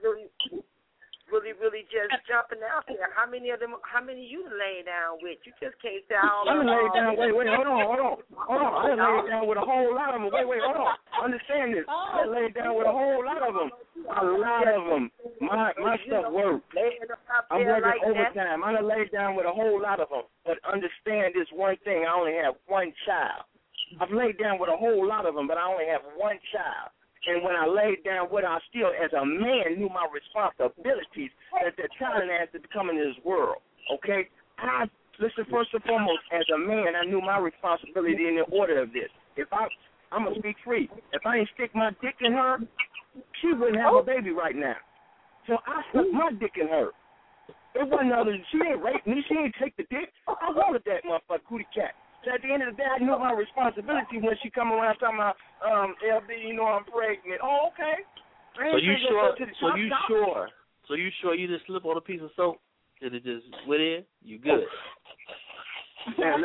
really just jumping out there. How many you lay down with? You just can't say all of them. Wait, hold on. I laid down with a whole lot of them. Wait, hold on. Understand this. I laid down with a whole lot of them. A lot of them. My stuff works. I'm working overtime. I done laid down with a whole lot of them. But understand this one thing. I only have one child. I've laid down with a whole lot of them, but I only have one child. And when I laid down with her, I still, as a man, knew my responsibilities that the child has to come in this world. Okay? Listen, first and foremost, as a man, I knew my responsibility in the order of this. I'm going to speak free. If I didn't stick my dick in her, she wouldn't have a baby right now. So I stuck my dick in her. It wasn't other. She didn't rape me. She didn't take the dick. I wanted that motherfucker, cootie cat. So at the end of the day, I knew my responsibility when she come around talking about, LB, I'm pregnant. Oh, okay. So you sure you just slip on a piece of soap and it just went in? You good? Man,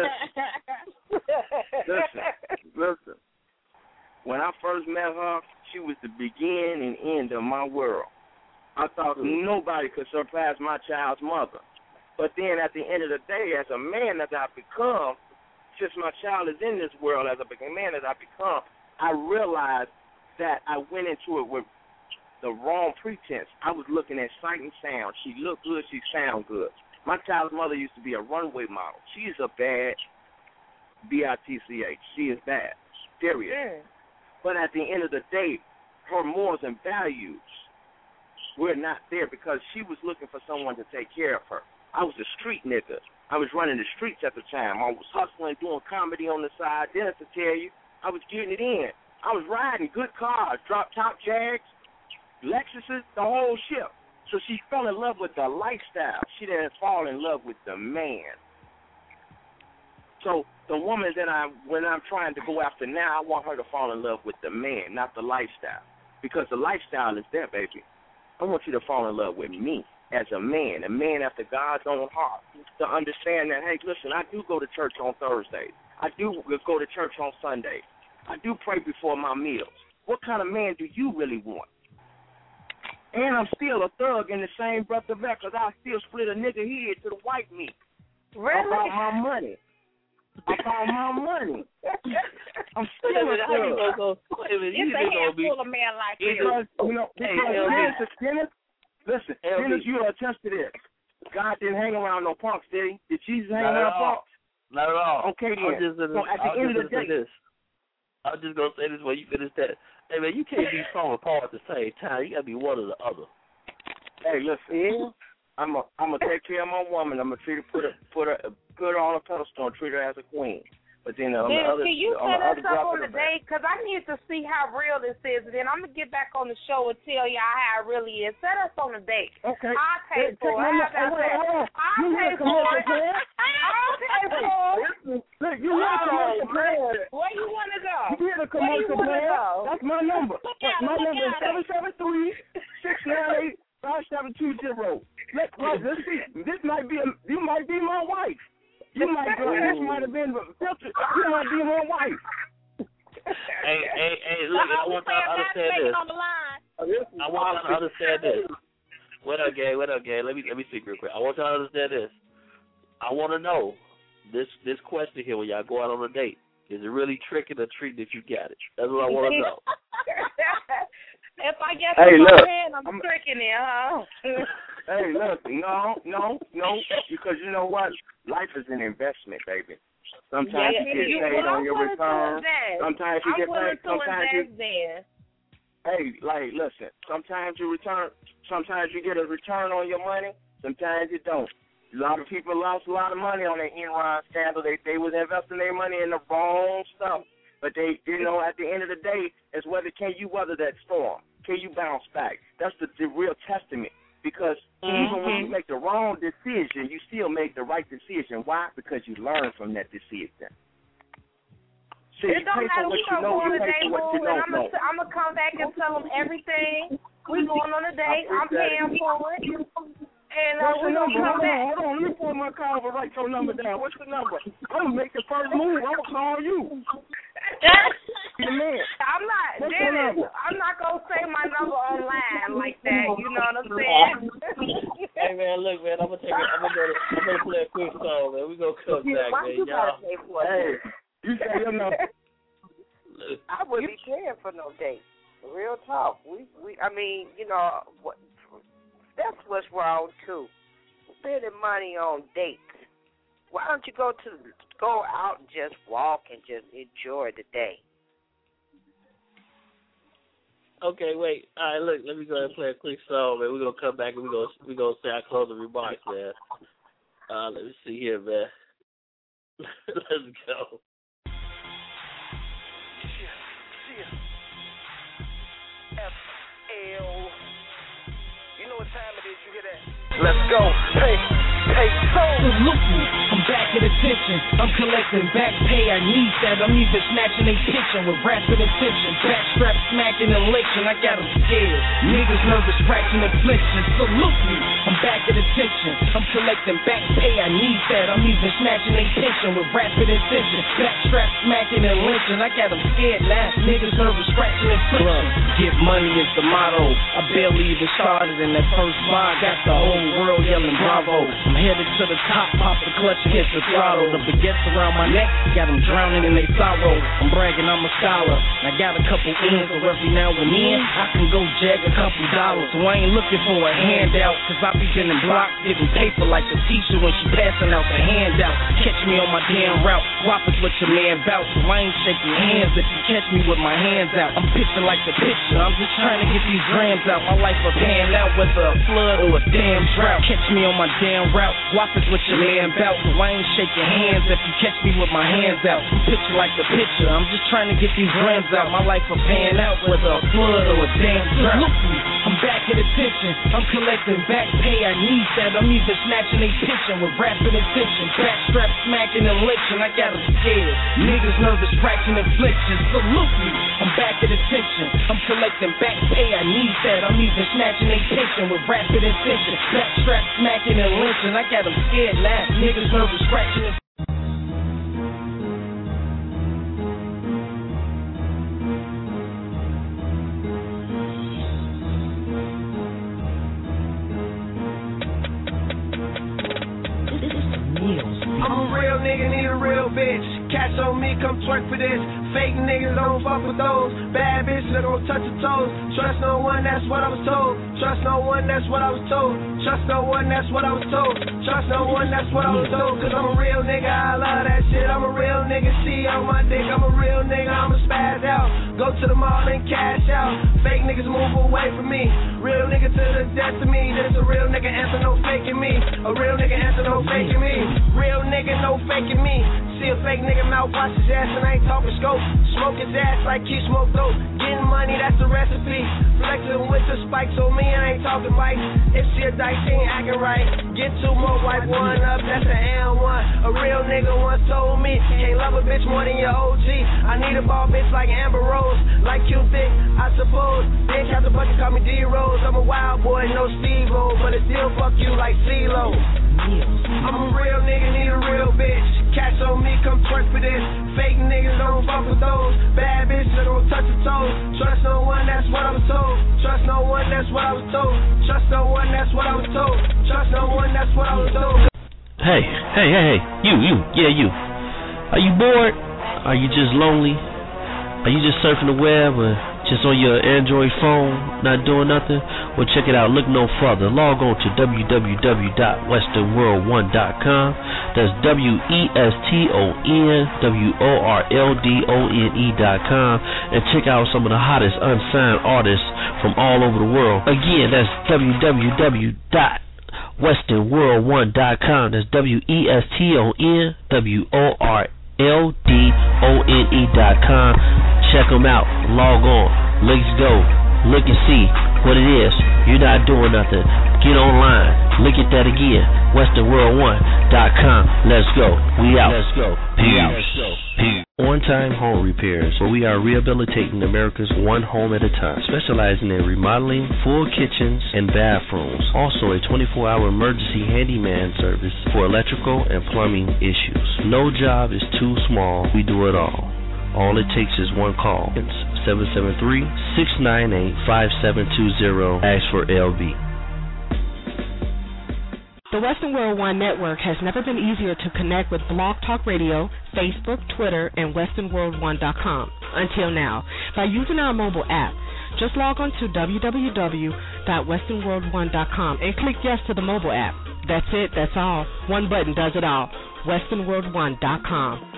listen. When I first met her, she was the beginning and end of my world. I thought nobody could surpass my child's mother. But then at the end of the day, as a man that I've become, since my child is in this world, as a man that I've become, I realized that I went into it with the wrong pretense. I was looking at sight and sound. She looked good, she sound good. My child's mother used to be a runway model. She is a bad, B-I-T-C-H. She is bad, period. Yeah. But at the end of the day, her morals and values were not there because she was looking for someone to take care of her. I was a street nigga. I was running the streets at the time. I was hustling, doing comedy on the side. Then to tell you, I was getting it in. I was riding good cars, drop-top Jags, Lexuses, the whole ship. So she fell in love with the lifestyle. She didn't fall in love with the man. So the woman that when I'm trying to go after now, I want her to fall in love with the man, not the lifestyle. Because the lifestyle is there, baby. I want you to fall in love with me as a man after God's own heart, to understand that, hey, listen, I do go to church on Thursdays. I do go to church on Sundays. I do pray before my meals. What kind of man do you really want? And I'm still a thug in the same breath of that because I still split a nigga head to the white meat. Really? About my money. About my money. I'm still a thug. It's a handful of men like you. Because, Dennis, you attest to this. God didn't hang around no punks, did he? Did Jesus hang around punks? Not at all. Okay, then. So at the end of the day, I'm just going to say this while you finish that. Hey, man, you can't be strong and power at the same time. You got to be one or the other. Hey, listen. I'm gonna take care of my woman. I'm gonna treat her, put her on a pedestal and treat her as a queen. But then on the other, can you set us up on the day? Because I need to see how real this is. And then I'm going to get back on the show and tell y'all how it really is. Set us on a date. Okay. I'll pay for it. I'll pay for it. Look, you hear the commercial plan? Where you want to go? You hear the commercial plan? That's my number. My number is 773-698-5720. Let's see. You might be my wife. This might have been filtered. You might be my wife. Hey, look, I want y'all to understand this. I want y'all to understand this. What up, gang? Let me speak real quick. I want y'all to understand this. I want to know this question here when y'all go out on a date. Is it really tricking or treating if you got it? That's what I want to know. If I get my hand, I'm tricking it, huh? Hey, look, no, because you know what? Life is an investment, baby. Sometimes you get paid on your return. Sometimes you get paid. Hey, listen. Sometimes you get a return on your money. Sometimes you don't. A lot of people lost a lot of money on the Enron scandal. They was investing their money in the wrong stuff. But at the end of the day, it's whether can you weather that storm? Can you bounce back? That's the real testament. Because even when you make the wrong decision, you still make the right decision. Why? Because you learn from that decision. So it don't matter. We gonna go on a date, I'm gonna come back and tell them everything. We going on a date. I'm paying for it. And what's the number? Hold on. Let me pull my car over. Write your number down. What's the number? I'm gonna make the first move. I'm gonna call you. I'm not gonna say my number online like that. You know what I'm saying? Hey man, look man, I'm gonna play a quick song, man. We gonna come back, man. Y'all. Hey, you say your number. I wouldn't be paying for no date. Real talk. I mean, that's what's wrong too. Spending money on dates. Why don't you go out and just walk and just enjoy the day? Okay, wait. All right, look. Let me go ahead and play a quick song, man. We're gonna come back and we're gonna say our closing remarks, man. Let me see here, man. Let's go. FL. You know what time it is? You hear that? Let's go. Hey, salute me. I'm back at attention. I'm collecting back pay. I need that. I'm even snatching a kitchen with rapid attention. Backstrap smacking and licking. I got them scared. Niggas nervous, fracking and flinching. Salute me. I'm back at attention. I'm collecting back pay. I need that. I'm even snatching a kitchen intention with rapid intention. Backstrap smacking and lynching. I got them scared now. Niggas nervous scratching and flipping. Get money is the motto. I barely even started in that first bar. Got the whole world yelling bravo. I'm headed to the top, pop the clutch against the throttle. The baguettes around my neck got them drowning in their sorrow. I'm bragging I'm a scholar. I got a couple ends, so every now and then I can go jag a couple dollars. So I ain't looking for a handout, cause I be getting blocked, giving paper like the teacher when she passing out the handout. Catch me on my damn route, guap is what your man bout. So I ain't shaking hands if you catch me with my hands out. I'm pitching like the pitcher, I'm just trying to get these grams out. My life will pan out whether a flood or a damn drought. Catch me on my damn route, guap is what your man bout. So I ain't shaking hands if you catch me with my hands out. I'm pitching like the pitcher, I'm just trying to get these grams out. My life will pan out whether a flood or a damn drought. Look me, I'm back at attention. I'm collecting back pay, I need that. I'm either snatching a pitching with rapid intention. Backstrap smacking and lynching, I got them scared. Niggas nervous, fracturing inflictions. Salute me, I'm back at attention. I'm collecting back pay, I need that. I'm either snatching a pitching with rapid intention. Backstrap smacking and lynching, I got them scared now. Niggas nervous, fracturing. I'm a real nigga, need a real bitch. Catch on me, come twerk for this. Fake niggas don't fuck with those. Bad bitches that don't touch your toes. Trust no one, that's what I was told. Trust no one, that's what I was told. Trust no one, that's what I was told. Trust no one, that's what I was told. Cause I'm a real nigga, I love that shit. I'm a real nigga, see on my dick. I'm a real nigga, I'ma spaz out. Go to the mall and cash out. Fake niggas move away from me. Real nigga to the death of me. This a real nigga answer, no faking me. A real nigga answer, no faking me. Real nigga, no faking me. See a fake nigga mouth, wash his ass and I ain't talking scope. Smoke his ass like he smoke dope. Getting money, that's the recipe. Flexing with the spikes on me and I ain't talking bikes. If she a dice, she ain't acting right. Get two more, wipe one up, that's an L1. A real nigga once told me, can't love a bitch more than your OG. I need a ball bitch like Amber Rose. Like Q-Thick, I suppose. Bitch have the bucket, call me D-Rose. I'm a wild boy, no Steve-O, but it still fuck you like CeeLo. I'm a real nigga, need a real bitch. Catch on me, come twerk for this. Fake niggas don't fuck with those. Bad bitches that don't touch your toes. Trust no one, that's what I was told. Trust no one, that's what I was told. Trust no one, that's what I was told. Trust no one, that's what I was told. Hey, you. Are you bored? Are you just lonely? Are you just surfing the web or just on your Android phone, not doing nothing? Well, check it out. Look no further. Log on to www.westernworld1.com. That's WESTONWORLDONE.com. And check out some of the hottest unsigned artists from all over the world. Again, that's www.westernworld1.com. That's WESTONWORLDONE.com. Check them out. Log on. Let's go. Look and see what it is. You're not doing nothing. Get online. Look at that again. WesternWorld1.com. Let's go. We out. Let's go. Peace. On-Time Home Repairs, where we are rehabilitating America's one home at a time, specializing in remodeling, full kitchens, and bathrooms. Also a 24-hour emergency handyman service for electrical and plumbing issues. No job is too small. We do it all. All it takes is one call. It's 773-698-5720. Ask for LB. The Western World One Network has never been easier to connect with Blog Talk Radio, Facebook, Twitter, and WesternWorld1.com until now by using our mobile app. Just log on to www.westernworld1.com and click yes to the mobile app. That's it. That's all. One button does it all. WesternWorld1.com.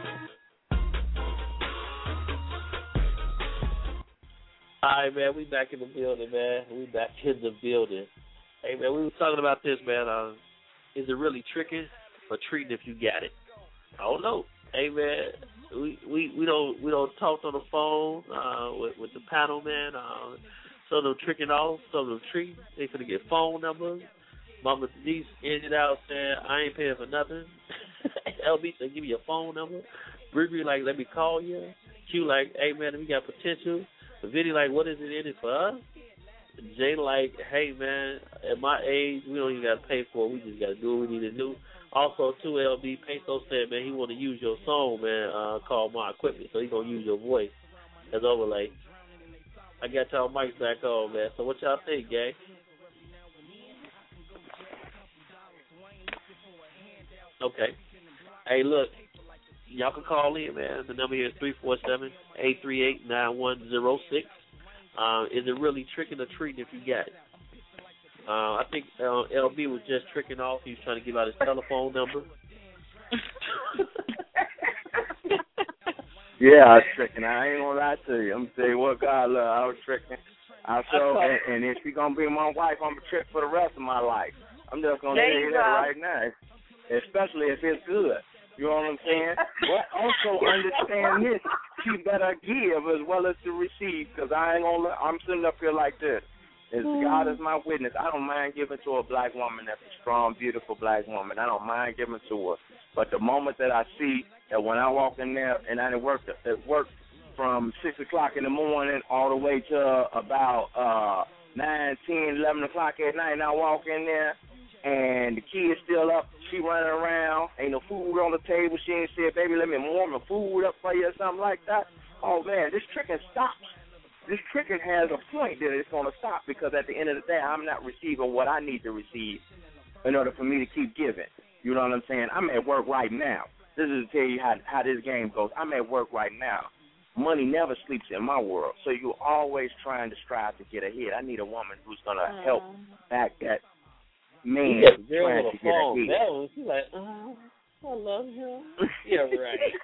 All right, man, we back in the building, man. We back in the building. Hey, man, we were talking about this, man. Is it really tricking or treating if you got it? I don't know. Hey, man, we don't talk on the phone with the panel, man. Some of them tricking off, some of them treating. They finna get phone numbers. Mama Denise ended out saying, I ain't paying for nothing. LB said, give me your phone number. Bree like, let me call you. Q like, hey, man, we got potential. The video like, what is it in it for us? Jay like, hey, man, at my age, we don't even got to pay for it. We just got to do what we need to do. Also, too, LB Peso said, man, he want to use your song, man, called My Equipment. So he going to use your voice as overlay. I got y'all mics back on, man. So what y'all think, gang? Okay. Hey, look, y'all can call in, man. The number here is 347-838-9106. Is it really tricking or treating if you got it? I think LB was just tricking off. He was trying to give out his telephone number. Yeah, I was tricking. I ain't gonna lie to you. I'm gonna tell you what, God love. I was tricking. And if she's gonna be my wife, I'm gonna trick for the rest of my life. I'm just gonna tell you that right now, especially if it's good. You know what I'm saying? But also understand this: she better give as well as to receive. Because I'm sitting up here like this. God is my witness. I don't mind giving to a black woman that's a strong, beautiful black woman. I don't mind giving to her. But the moment that I see that when I walk in there and I work from 6 o'clock in the morning all the way to about 9, 10, 11 o'clock at night, and I walk in there and the kid's still up, she running around, ain't no food on the table, she ain't said, baby, let me warm the food up for you or something like that. Oh, man, this tricking stops. This tricking has a point that it's going to stop because at the end of the day, I'm not receiving what I need to receive in order for me to keep giving. You know what I'm saying? I'm at work right now. This is to tell you how this game goes. I'm at work right now. Money never sleeps in my world, so you're always trying to strive to get ahead. I need a woman who's going to help back that man trying to get ahead. She's like, I love him. Yeah, right.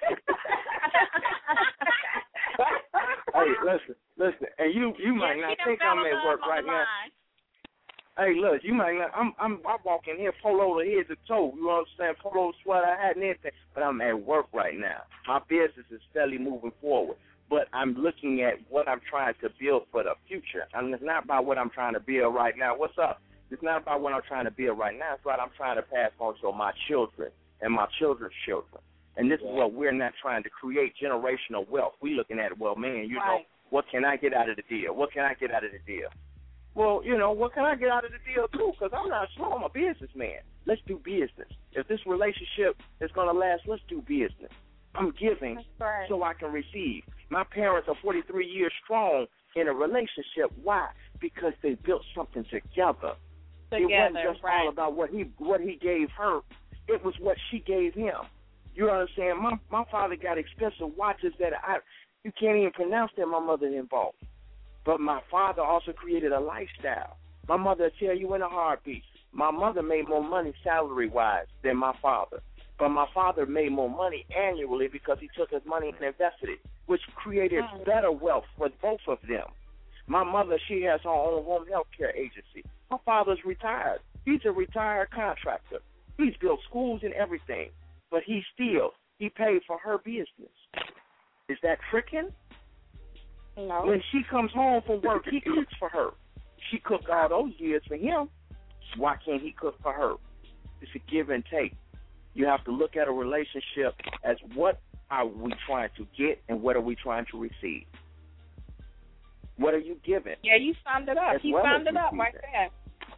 Hey, listen, and you might not think I'm at work right now. Hey, look, you might not. I walk in here polo to head to toe. You understand? Polo sweater, hat, and everything. But I'm at work right now. My business is steadily moving forward. But I'm looking at what I'm trying to build for the future. And it's not about what I'm trying to build right now. What's up? It's not about what I'm trying to build right now. It's what I'm trying to pass on to my children and my children's children. And this is what we're not trying to create generational wealth. We're looking at, well, man, you know, what can I get out of the deal? What can I get out of the deal? Well, you know, what can I get out of the deal, too? Because I'm not slow. I'm a businessman. Let's do business. If this relationship is going to last, let's do business. I'm giving so I can receive. My parents are 43 years strong in a relationship. Why? Because they built something together. It wasn't just all about what he gave her. It was what she gave him. You understand? My father got expensive watches that you can't even pronounce that my mother didn't bought. But my father also created a lifestyle. My mother will tell you in a heartbeat. My mother made more money salary-wise than my father. But my father made more money annually because he took his money and invested it, which created better wealth for both of them. My mother, she has her own home health care agency. My father's retired. He's a retired contractor. He's built schools and everything. But he paid for her business. Is that tricking? No. When she comes home from work, he cooks for her. She cooked all those years for him. Why can't he cook for her? It's a give and take. You have to look at a relationship as what are we trying to get and what are we trying to receive. What are you giving? Yeah, you summed it up. You summed it up right there.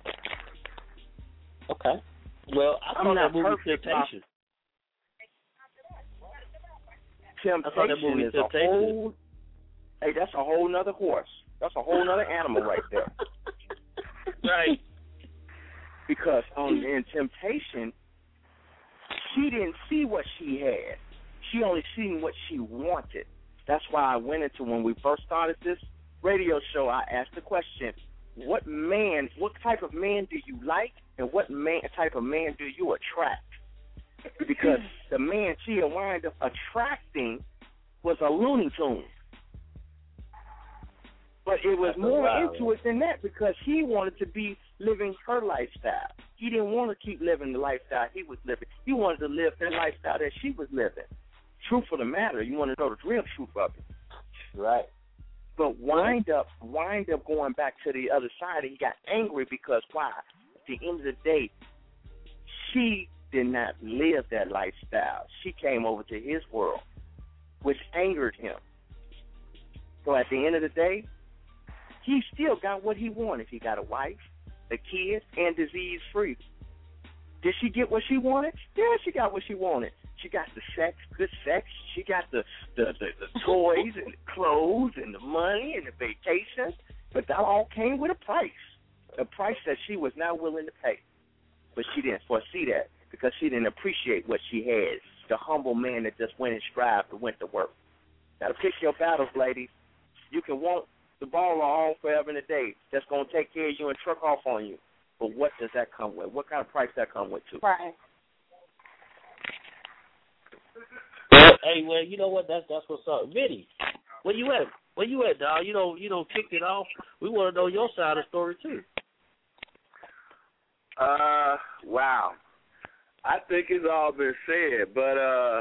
Okay. Well, I thought that movie Temptation. Temptation is a whole. Hey, that's a whole nother horse. That's a whole nother animal right there. Right. Because in Temptation, she didn't see what she had. She only seen what she wanted. That's why I went into, when we first started this radio show, I asked the question, what type of man do you like, and what type of man do you attract? Because the man she had wound up attracting was a Looney Tune. But it was more into it than that because he wanted to be living her lifestyle. He didn't want to keep living the lifestyle he was living. He wanted to live the lifestyle that she was living. Truth of the matter, you want to know the real truth of it. Right. But wind up going back to the other side, and he got angry because why? At the end of the day, she did not live that lifestyle. She came over to his world, which angered him. So at the end of the day, he still got what he wanted. He got a wife, a kid, and disease-free. Did she get what she wanted? Yeah, she got what she wanted. She got the sex, good sex. She got the toys and the clothes and the money and the vacations. But that all came with a price that she was not willing to pay. But she didn't foresee that because she didn't appreciate what she had. The humble man that just went and strived and went to work. Got to pick your battles, ladies. You can want the baller on forever and a day that's going to take care of you and truck off on you. But what does that come with? What kind of price that come with, too? Right. Hey, well, you know what? That's what's up. Vinny, where you at? Where you at, dog? You know, kicked it off. We want to know your side of the story, too. Wow. I think it's all been said, but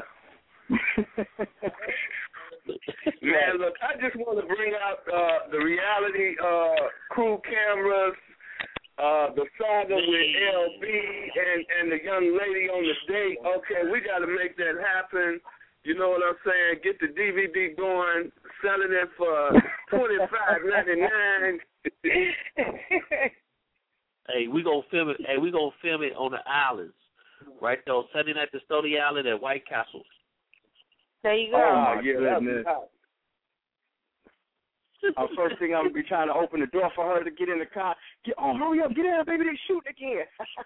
man, look, I just want to bring out the reality crew cameras, the saga with LB and the young lady on the date. Okay, we got to make that happen. You know what I'm saying? Get the DVD going, selling it for $25.99. Hey, we gonna film it. Hey, we gonna film it on the islands, right there, setting at the Stony Island at White Castles. There you go. Oh, yeah, goodness. First thing I'm gonna be trying to open the door for her to get in the car. Hurry up, get in there, baby. They shooting again.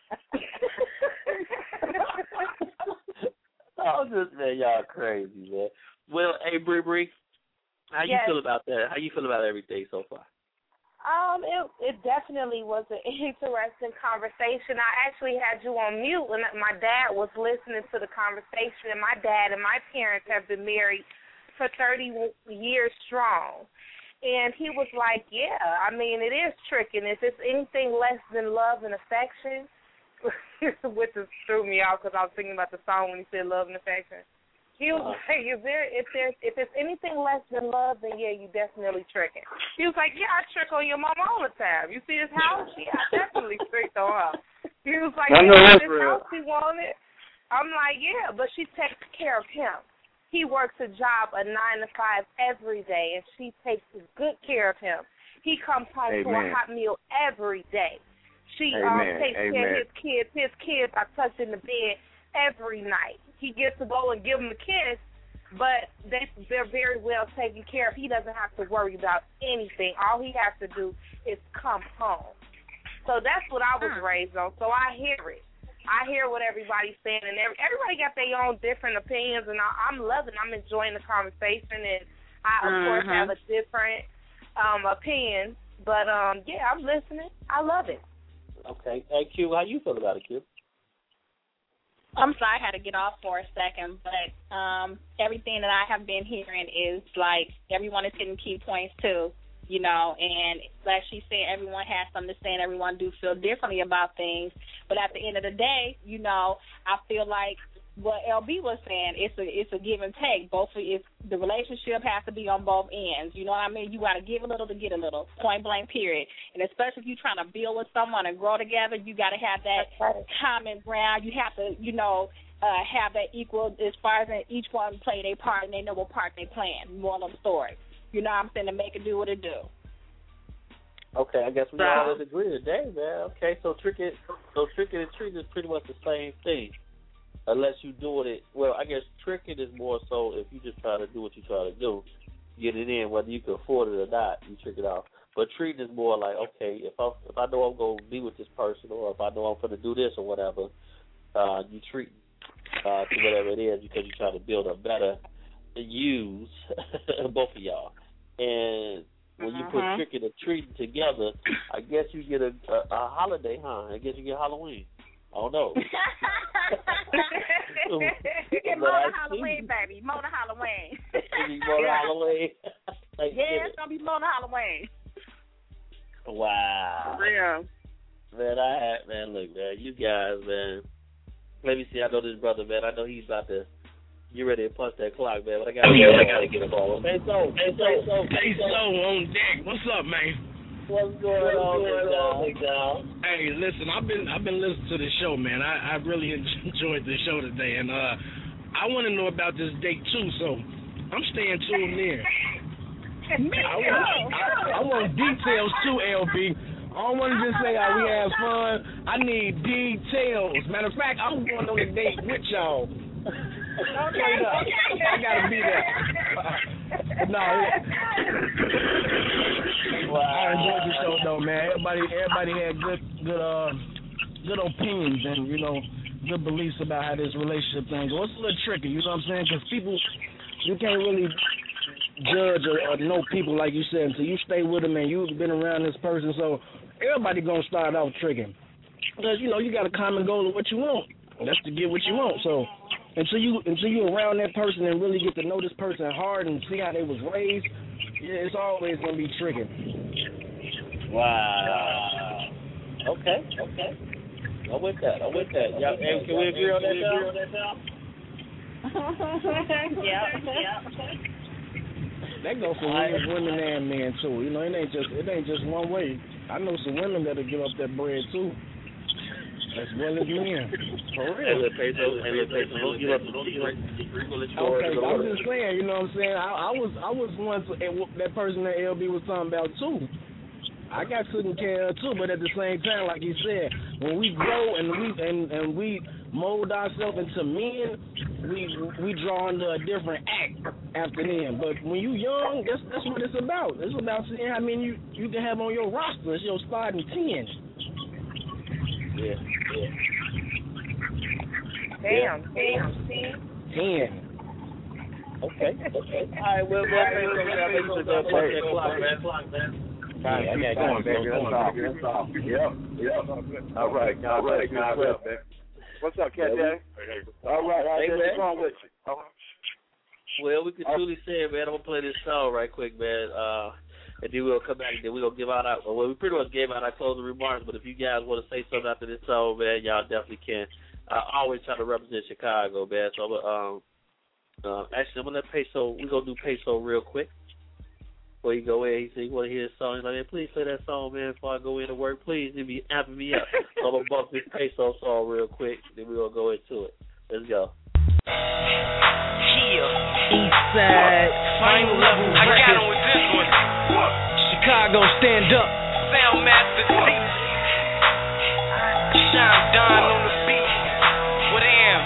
Oh, just man, y'all crazy, man. Well, hey, Bree, how you feel about that? How you feel about everything so far? It definitely was an interesting conversation. I actually had you on mute, and my dad was listening to the conversation. And my dad and my parents have been married for 30 years strong. And he was like, yeah, I mean, it is tricky. And if it's anything less than love and affection, which threw me off because I was thinking about the song when he said love and affection. He was like, if it's anything less than love, then yeah, you definitely tricking. He was like, yeah, I trick on your mama all the time. You see this house? Yeah, I definitely tricked on her. He was like, yeah, this house he wanted. I'm like, yeah, but she takes care of him. He works a job, a 9 to 5 every day, and she takes good care of him. He comes home to a hot meal every day. She takes care of his kids. His kids are tucked in the bed every night. He gets to go and give them a kiss, but they're very well taken care of. He doesn't have to worry about anything. All he has to do is come home. So that's what I was raised on. So I hear it. I hear what everybody's saying, and everybody got their own different opinions, and I'm loving it. I'm enjoying the conversation, and I, of course, have a different opinion. But, yeah, I'm listening. I love it. Okay. Hey, Q, how you feel about it, Q? I'm sorry I had to get off for a second, but everything that I have been hearing is like everyone is hitting key points too, you know, and like she said, everyone has something to say and everyone do feel differently about things. But at the end of the day, you know, I feel like what LB was saying, it's a give and take. The relationship has to be on both ends. You know what I mean? You got to give a little to get a little, point blank, period. And especially if you're trying to build with someone and grow together, you got to have that common ground. You have to, you know, have that equal as far as each one play their part and they know what part they playing. Moral of the story. You know what I'm saying? To make it do what it do. Okay, I guess we all agree today, man. Okay, so tricky and treat is pretty much the same thing. Unless you're doing it, well, I guess tricking is more so if you just try to do what you try to do, get it in, whether you can afford it or not, you trick it off. But treating is more like, okay, if I know I'm going to be with this person or if I know I'm going to do this or whatever, you treat to whatever it is because you're trying to build a better use, both of y'all. And when you put tricking and treating together, I guess you get a holiday, huh? I guess you get Halloween. I don't know. You get more than Halloween, baby. More than Halloween. More than Halloween. Yeah, it's going to be more than Halloween. Wow. Yeah. Man, look, man, you guys, man. Let me see. I know this brother, man. I know he's about to get ready to punch that clock, man. But I got to get a ball. Hey, so on deck. What's up, man? What's going on, big dog? Hey, listen, I've been listening to the show, man. I really enjoyed the show today, and I want to know about this date too. So I'm staying tuned in. I want details too, LB. I don't want to just say how we have fun. I need details. Matter of fact, I'm going on a date with y'all. I gotta be there. No. Well, I enjoyed the show though, man. Everybody had good opinions and good beliefs about how this relationship thing goes. It's a little tricky, you know what I'm saying? Because people, you can't really judge or know people like you said until you stay with them and you've been around this person. So everybody gonna start off tricking because you got a common goal of what you want. That's to get what you want. So until you around that person and really get to know this person hard and see how they was raised, it's always gonna be tricking. Wow. Okay. I'm with that. Y'all, can we agree on that now? Yeah. That goes for women and men too. It ain't just one way. I know some women that'll give up that bread too, as well as men. For real. Okay, I'm just saying. You know what I'm saying? I was once that person that LB was talking about too. I got taken care of too, but at the same time, like you said, when we grow and we mold ourselves into men, we draw into a different act after them. But when you young, that's what it's about. It's about seeing how many you can have on your roster. It's your starting 10. Yeah. Damn. 10. Okay. All right, well, man. I got going, baby. That's all. Yep. All right. Man. What's up, Cat Daddy? All right. Hey, man. What's wrong with you? Well, we can truly say, man, I'm going to play this song right quick, man. And then we'll come back and then we're going to give out our, well, we pretty much gave out our closing remarks, but if you guys want to say something after this song, man, y'all definitely can. I always try to represent Chicago, man. So actually, I'm going to let Peso, we're going to do Peso real quick. Before you go in, he said, you want to hear this song? He's like, man, please play that song, man, before I go into work. Please, it'd be happy me up. So I'm going to bump this Peso song real quick, then we're going to go into it. Let's go. Eastside, final level record. I got him with this one. Chicago, stand up. Soundmaster C. Shine Don on the beat. What am?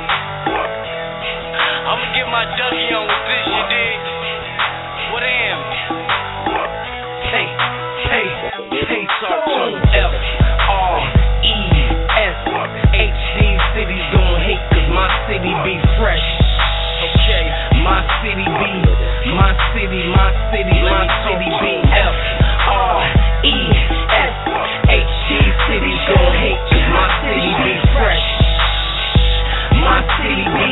I'ma get my Dougie on with this, you dig? What am? Hey, Sartone, F-R-E-S. HD city's gon' hate cause my city be fresh. Okay, my city be F-R-E-S. HD city's gon' hate cause my city be fresh. My city be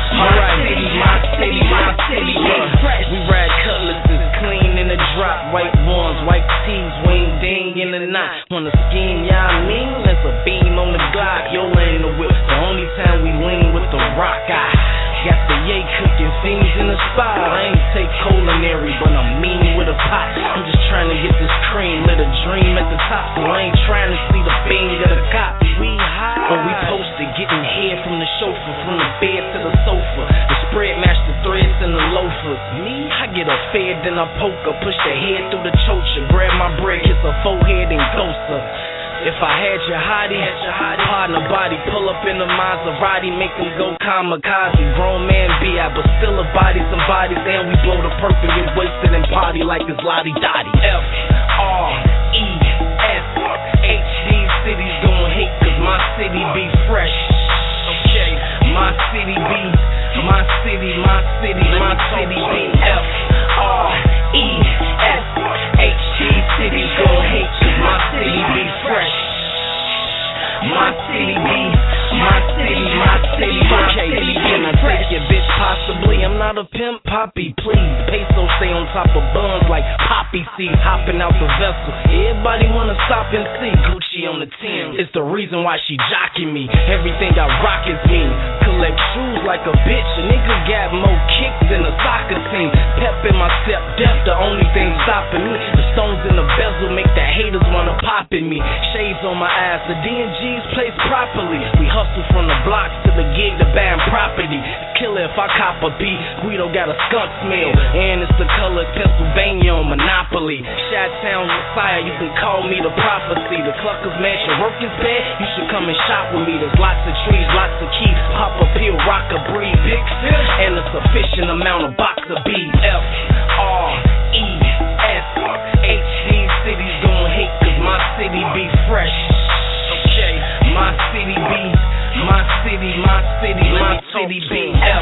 fresh. We ride cutlasses clean in the drop, white ones, white tees, wing ding in the knot. Wanna scheme, y'all mean? That's a beam on the Glock. Yola in the whip, the only time we lean with the rock. I got the yay cooking things in the spot. I ain't take culinary, but I'm mean with a pot. I'm just trying to get this cream, lit a dream at the top. So I ain't trying to see the bang of the cop. We high, but we posted, getting head from the chauffeur, from the bed to the sofa. The spread match the threads and the loafers. Me, I get a fed, then I poke her, push the head through the chocha, grab my bread, kiss her forehead and ghost her. If I had your hottie, partner body, pull up in the Maserati, make them go kamikaze. Grown man B.I., but still a body, some bodies, and we blow the perk and get wasted and party like it's Lottie Dottie. F-R-E-S. HD city's gon' hate cause my city be fresh. Okay, my city be F-R-E-S. HD city's gon' hate cause my city be fresh. My city be okay, can I take your bitch possibly? I'm not a pimp, Poppy, please. Peso stay on top of buns like poppy seeds, hopping out the vessel. Everybody wanna stop and see Gucci on the Tim. It's the reason why she jocking me. Everything I rock is me. Collect shoes like a bitch. A nigga got more kicks than a soccer seem. Pep in my step, death the only thing stopping me. The stones in the bezel make the haters wanna pop in me. Shades on my eyes, the D&G's placed properly. We hustle from the blocks to the gig to buying property. Killer if I cop a beat, Guido got a skunk smell. And it's the color Pennsylvania on Monopoly. Chi-Town Messiah, you can call me the prophecy. The Cluckers Mansion work is bad, you should come and shop with me. There's lots of trees, lots of keys, pop a pill, rock a breed, big fish, and a sufficient amount of box of bees. F-R-E-S H, these cities gon' hate cause my city be fresh. Okay, my city be, my city be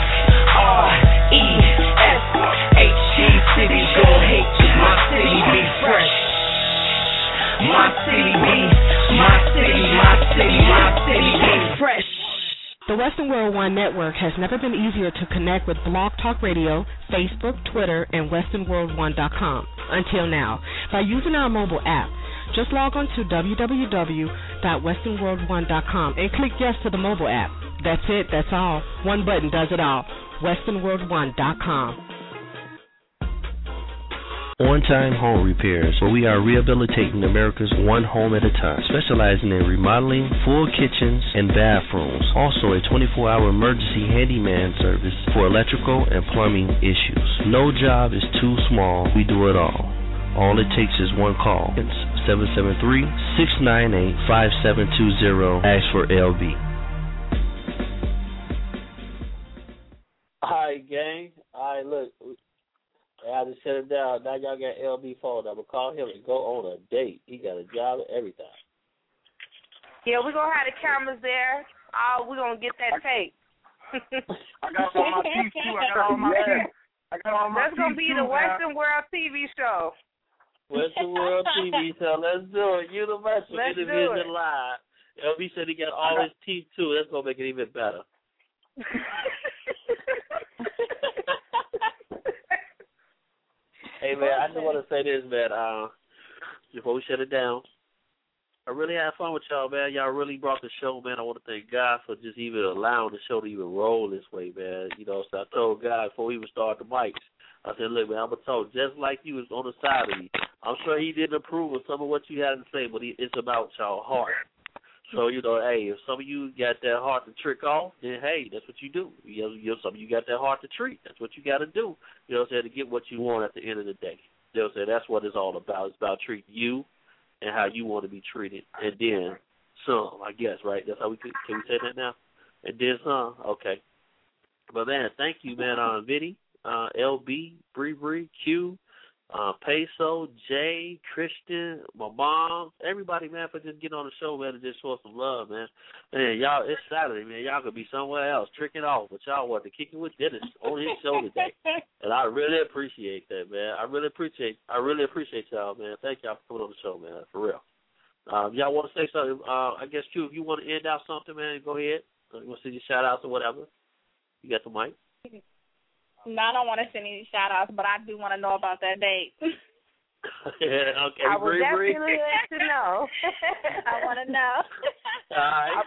F-R-E-S H, these cities gon' hate cause my city be fresh. My city be, my city be fresh. The Western World One Network has never been easier to connect with Blog Talk Radio, Facebook, Twitter, and WesternWorld1.com until now by using our mobile app. Just log on to www.westernworld1.com and click yes to the mobile app. That's it, that's all. One button does it all. WesternWorld1.com. On-Time Home Repairs, where we are rehabilitating America's one home at a time, specializing in remodeling, full kitchens, and bathrooms. Also a 24-hour emergency handyman service for electrical and plumbing issues. No job is too small. We do it all. All it takes is one call. It's 773-698-5720. Ask for LB. All right, gang. All right, look. I just shut him down. Now y'all got LB phone number. Call him and go on a date. He got a job and everything. Yeah, we're going to have the cameras there. We're going to get that tape. I got all my teeth, too. That's going to be the Western World TV show. Western World TV show. Let's do it. Universal Television Live. LB said he got all his teeth, too. That's going to make it even better. Hey, man, I just want to say this, man, before we shut it down. I really had fun with y'all, man. Y'all really brought the show, man. I want to thank God for just even allowing the show to even roll this way, man. You know, so I told God before we even started the mics, I said, look, man, I'm going to talk just like you was on the side of me. I'm sure he didn't approve of some of what you had to say, but it's about y'all heart. So, you know, hey, if some of you got that heart to trick off, then, hey, that's what you do. You know, some of you got that heart to treat. That's what you got to do, you know what I'm saying, to get what you want at the end of the day. You know what I'm saying? That's what it's all about. It's about treating you and how you want to be treated. And then some, I guess, right? That's how can we say that now? And then some. Okay. But, man, thank you, man, Vinny, LB, Bree, Q, Peso, Jay, Christian, my mom, everybody, man, for just getting on the show, man, and just show some love, man. Man, y'all, it's Saturday, man. Y'all could be somewhere else, tricking off, but y'all want to kick it with Dennis on his show today. And I really appreciate that, man. I really appreciate y'all, man. Thank y'all for coming on the show, man, for real. Y'all want to say something? I guess, Q, if you want to end out something, man, go ahead. You want to see your shout-outs or whatever? You got the mic. No, I don't want to send any shout-outs, but I do want to know about that date. Yeah, okay, I would Bree. definitely like to know. I want to know. All right.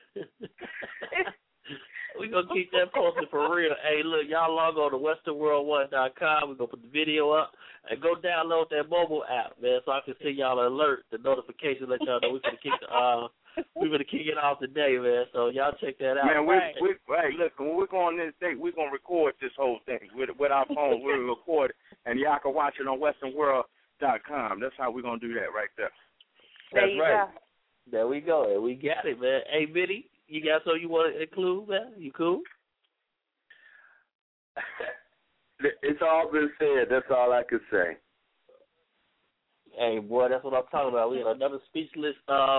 We're going to keep that posted for real. Hey, look, y'all log on to westernworld1.com. We're going to put the video up. And go download that mobile app, man, so I can send y'all an alert, the notification, let y'all know we're going to kick it off today, man. So y'all check that out. Man, hey, look, when we go on this date, we're going to record this whole thing with our phones. We'll record it, and y'all can watch it on westernworld.com. That's how we're going to do that right there. That's right. There we go. And we got it, man. Hey, Vinny, you got something you want to include, man? You cool? It's all been said. That's all I can say. Hey, boy, that's what I'm talking about. We had another speechless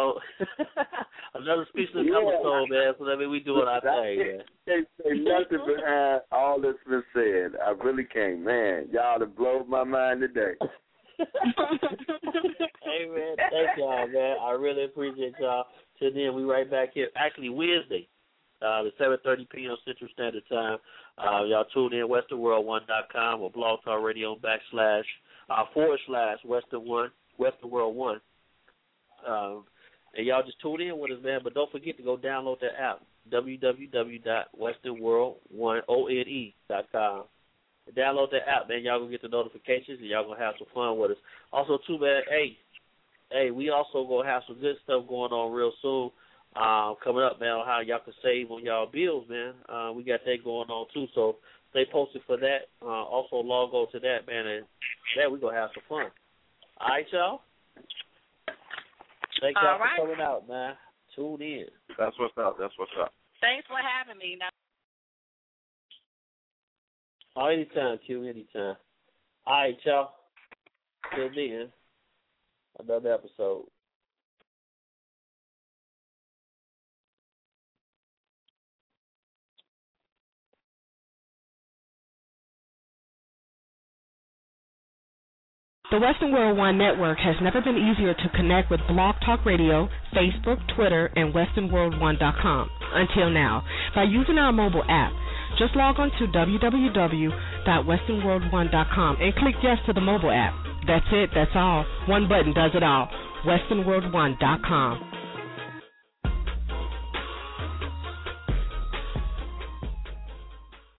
episode, man. So that means we doing our thing, man. Can't say nothing behind all that's been said. I really can't, man. Y'all have blown my mind today. Hey, man, thank y'all, man. I really appreciate y'all. Till then, we right back here. Actually, Wednesday, at 7:30 p.m. Central Standard Time. Y'all tune in westernworld1.com or Blog Talk Radio / /Western World 1. And y'all just tune in with us, man. But don't forget to go download that app, www.westernworld1.com. Download that app, man. Y'all gonna get the notifications and y'all gonna have some fun with us. Also, too, man. Hey, we also gonna have some good stuff going on real soon. Coming up, man, on how y'all can save on y'all bills, man. We got that going on too. So stay posted for that. Also log on to that, man, and that we gonna have some fun. All right, y'all. Thank y'all for coming out, man. Tune in. That's what's up. Thanks for having me. Now, anytime, Q, anytime. All right, y'all. Till then, another episode. The Western World One Network has never been easier to connect with Blog Talk Radio, Facebook, Twitter, and WesternWorld1.com until now by using our mobile app. Just log on to www.westernworld1.com and click yes to the mobile app. That's it. That's all. One button does it all. WesternWorld1.com.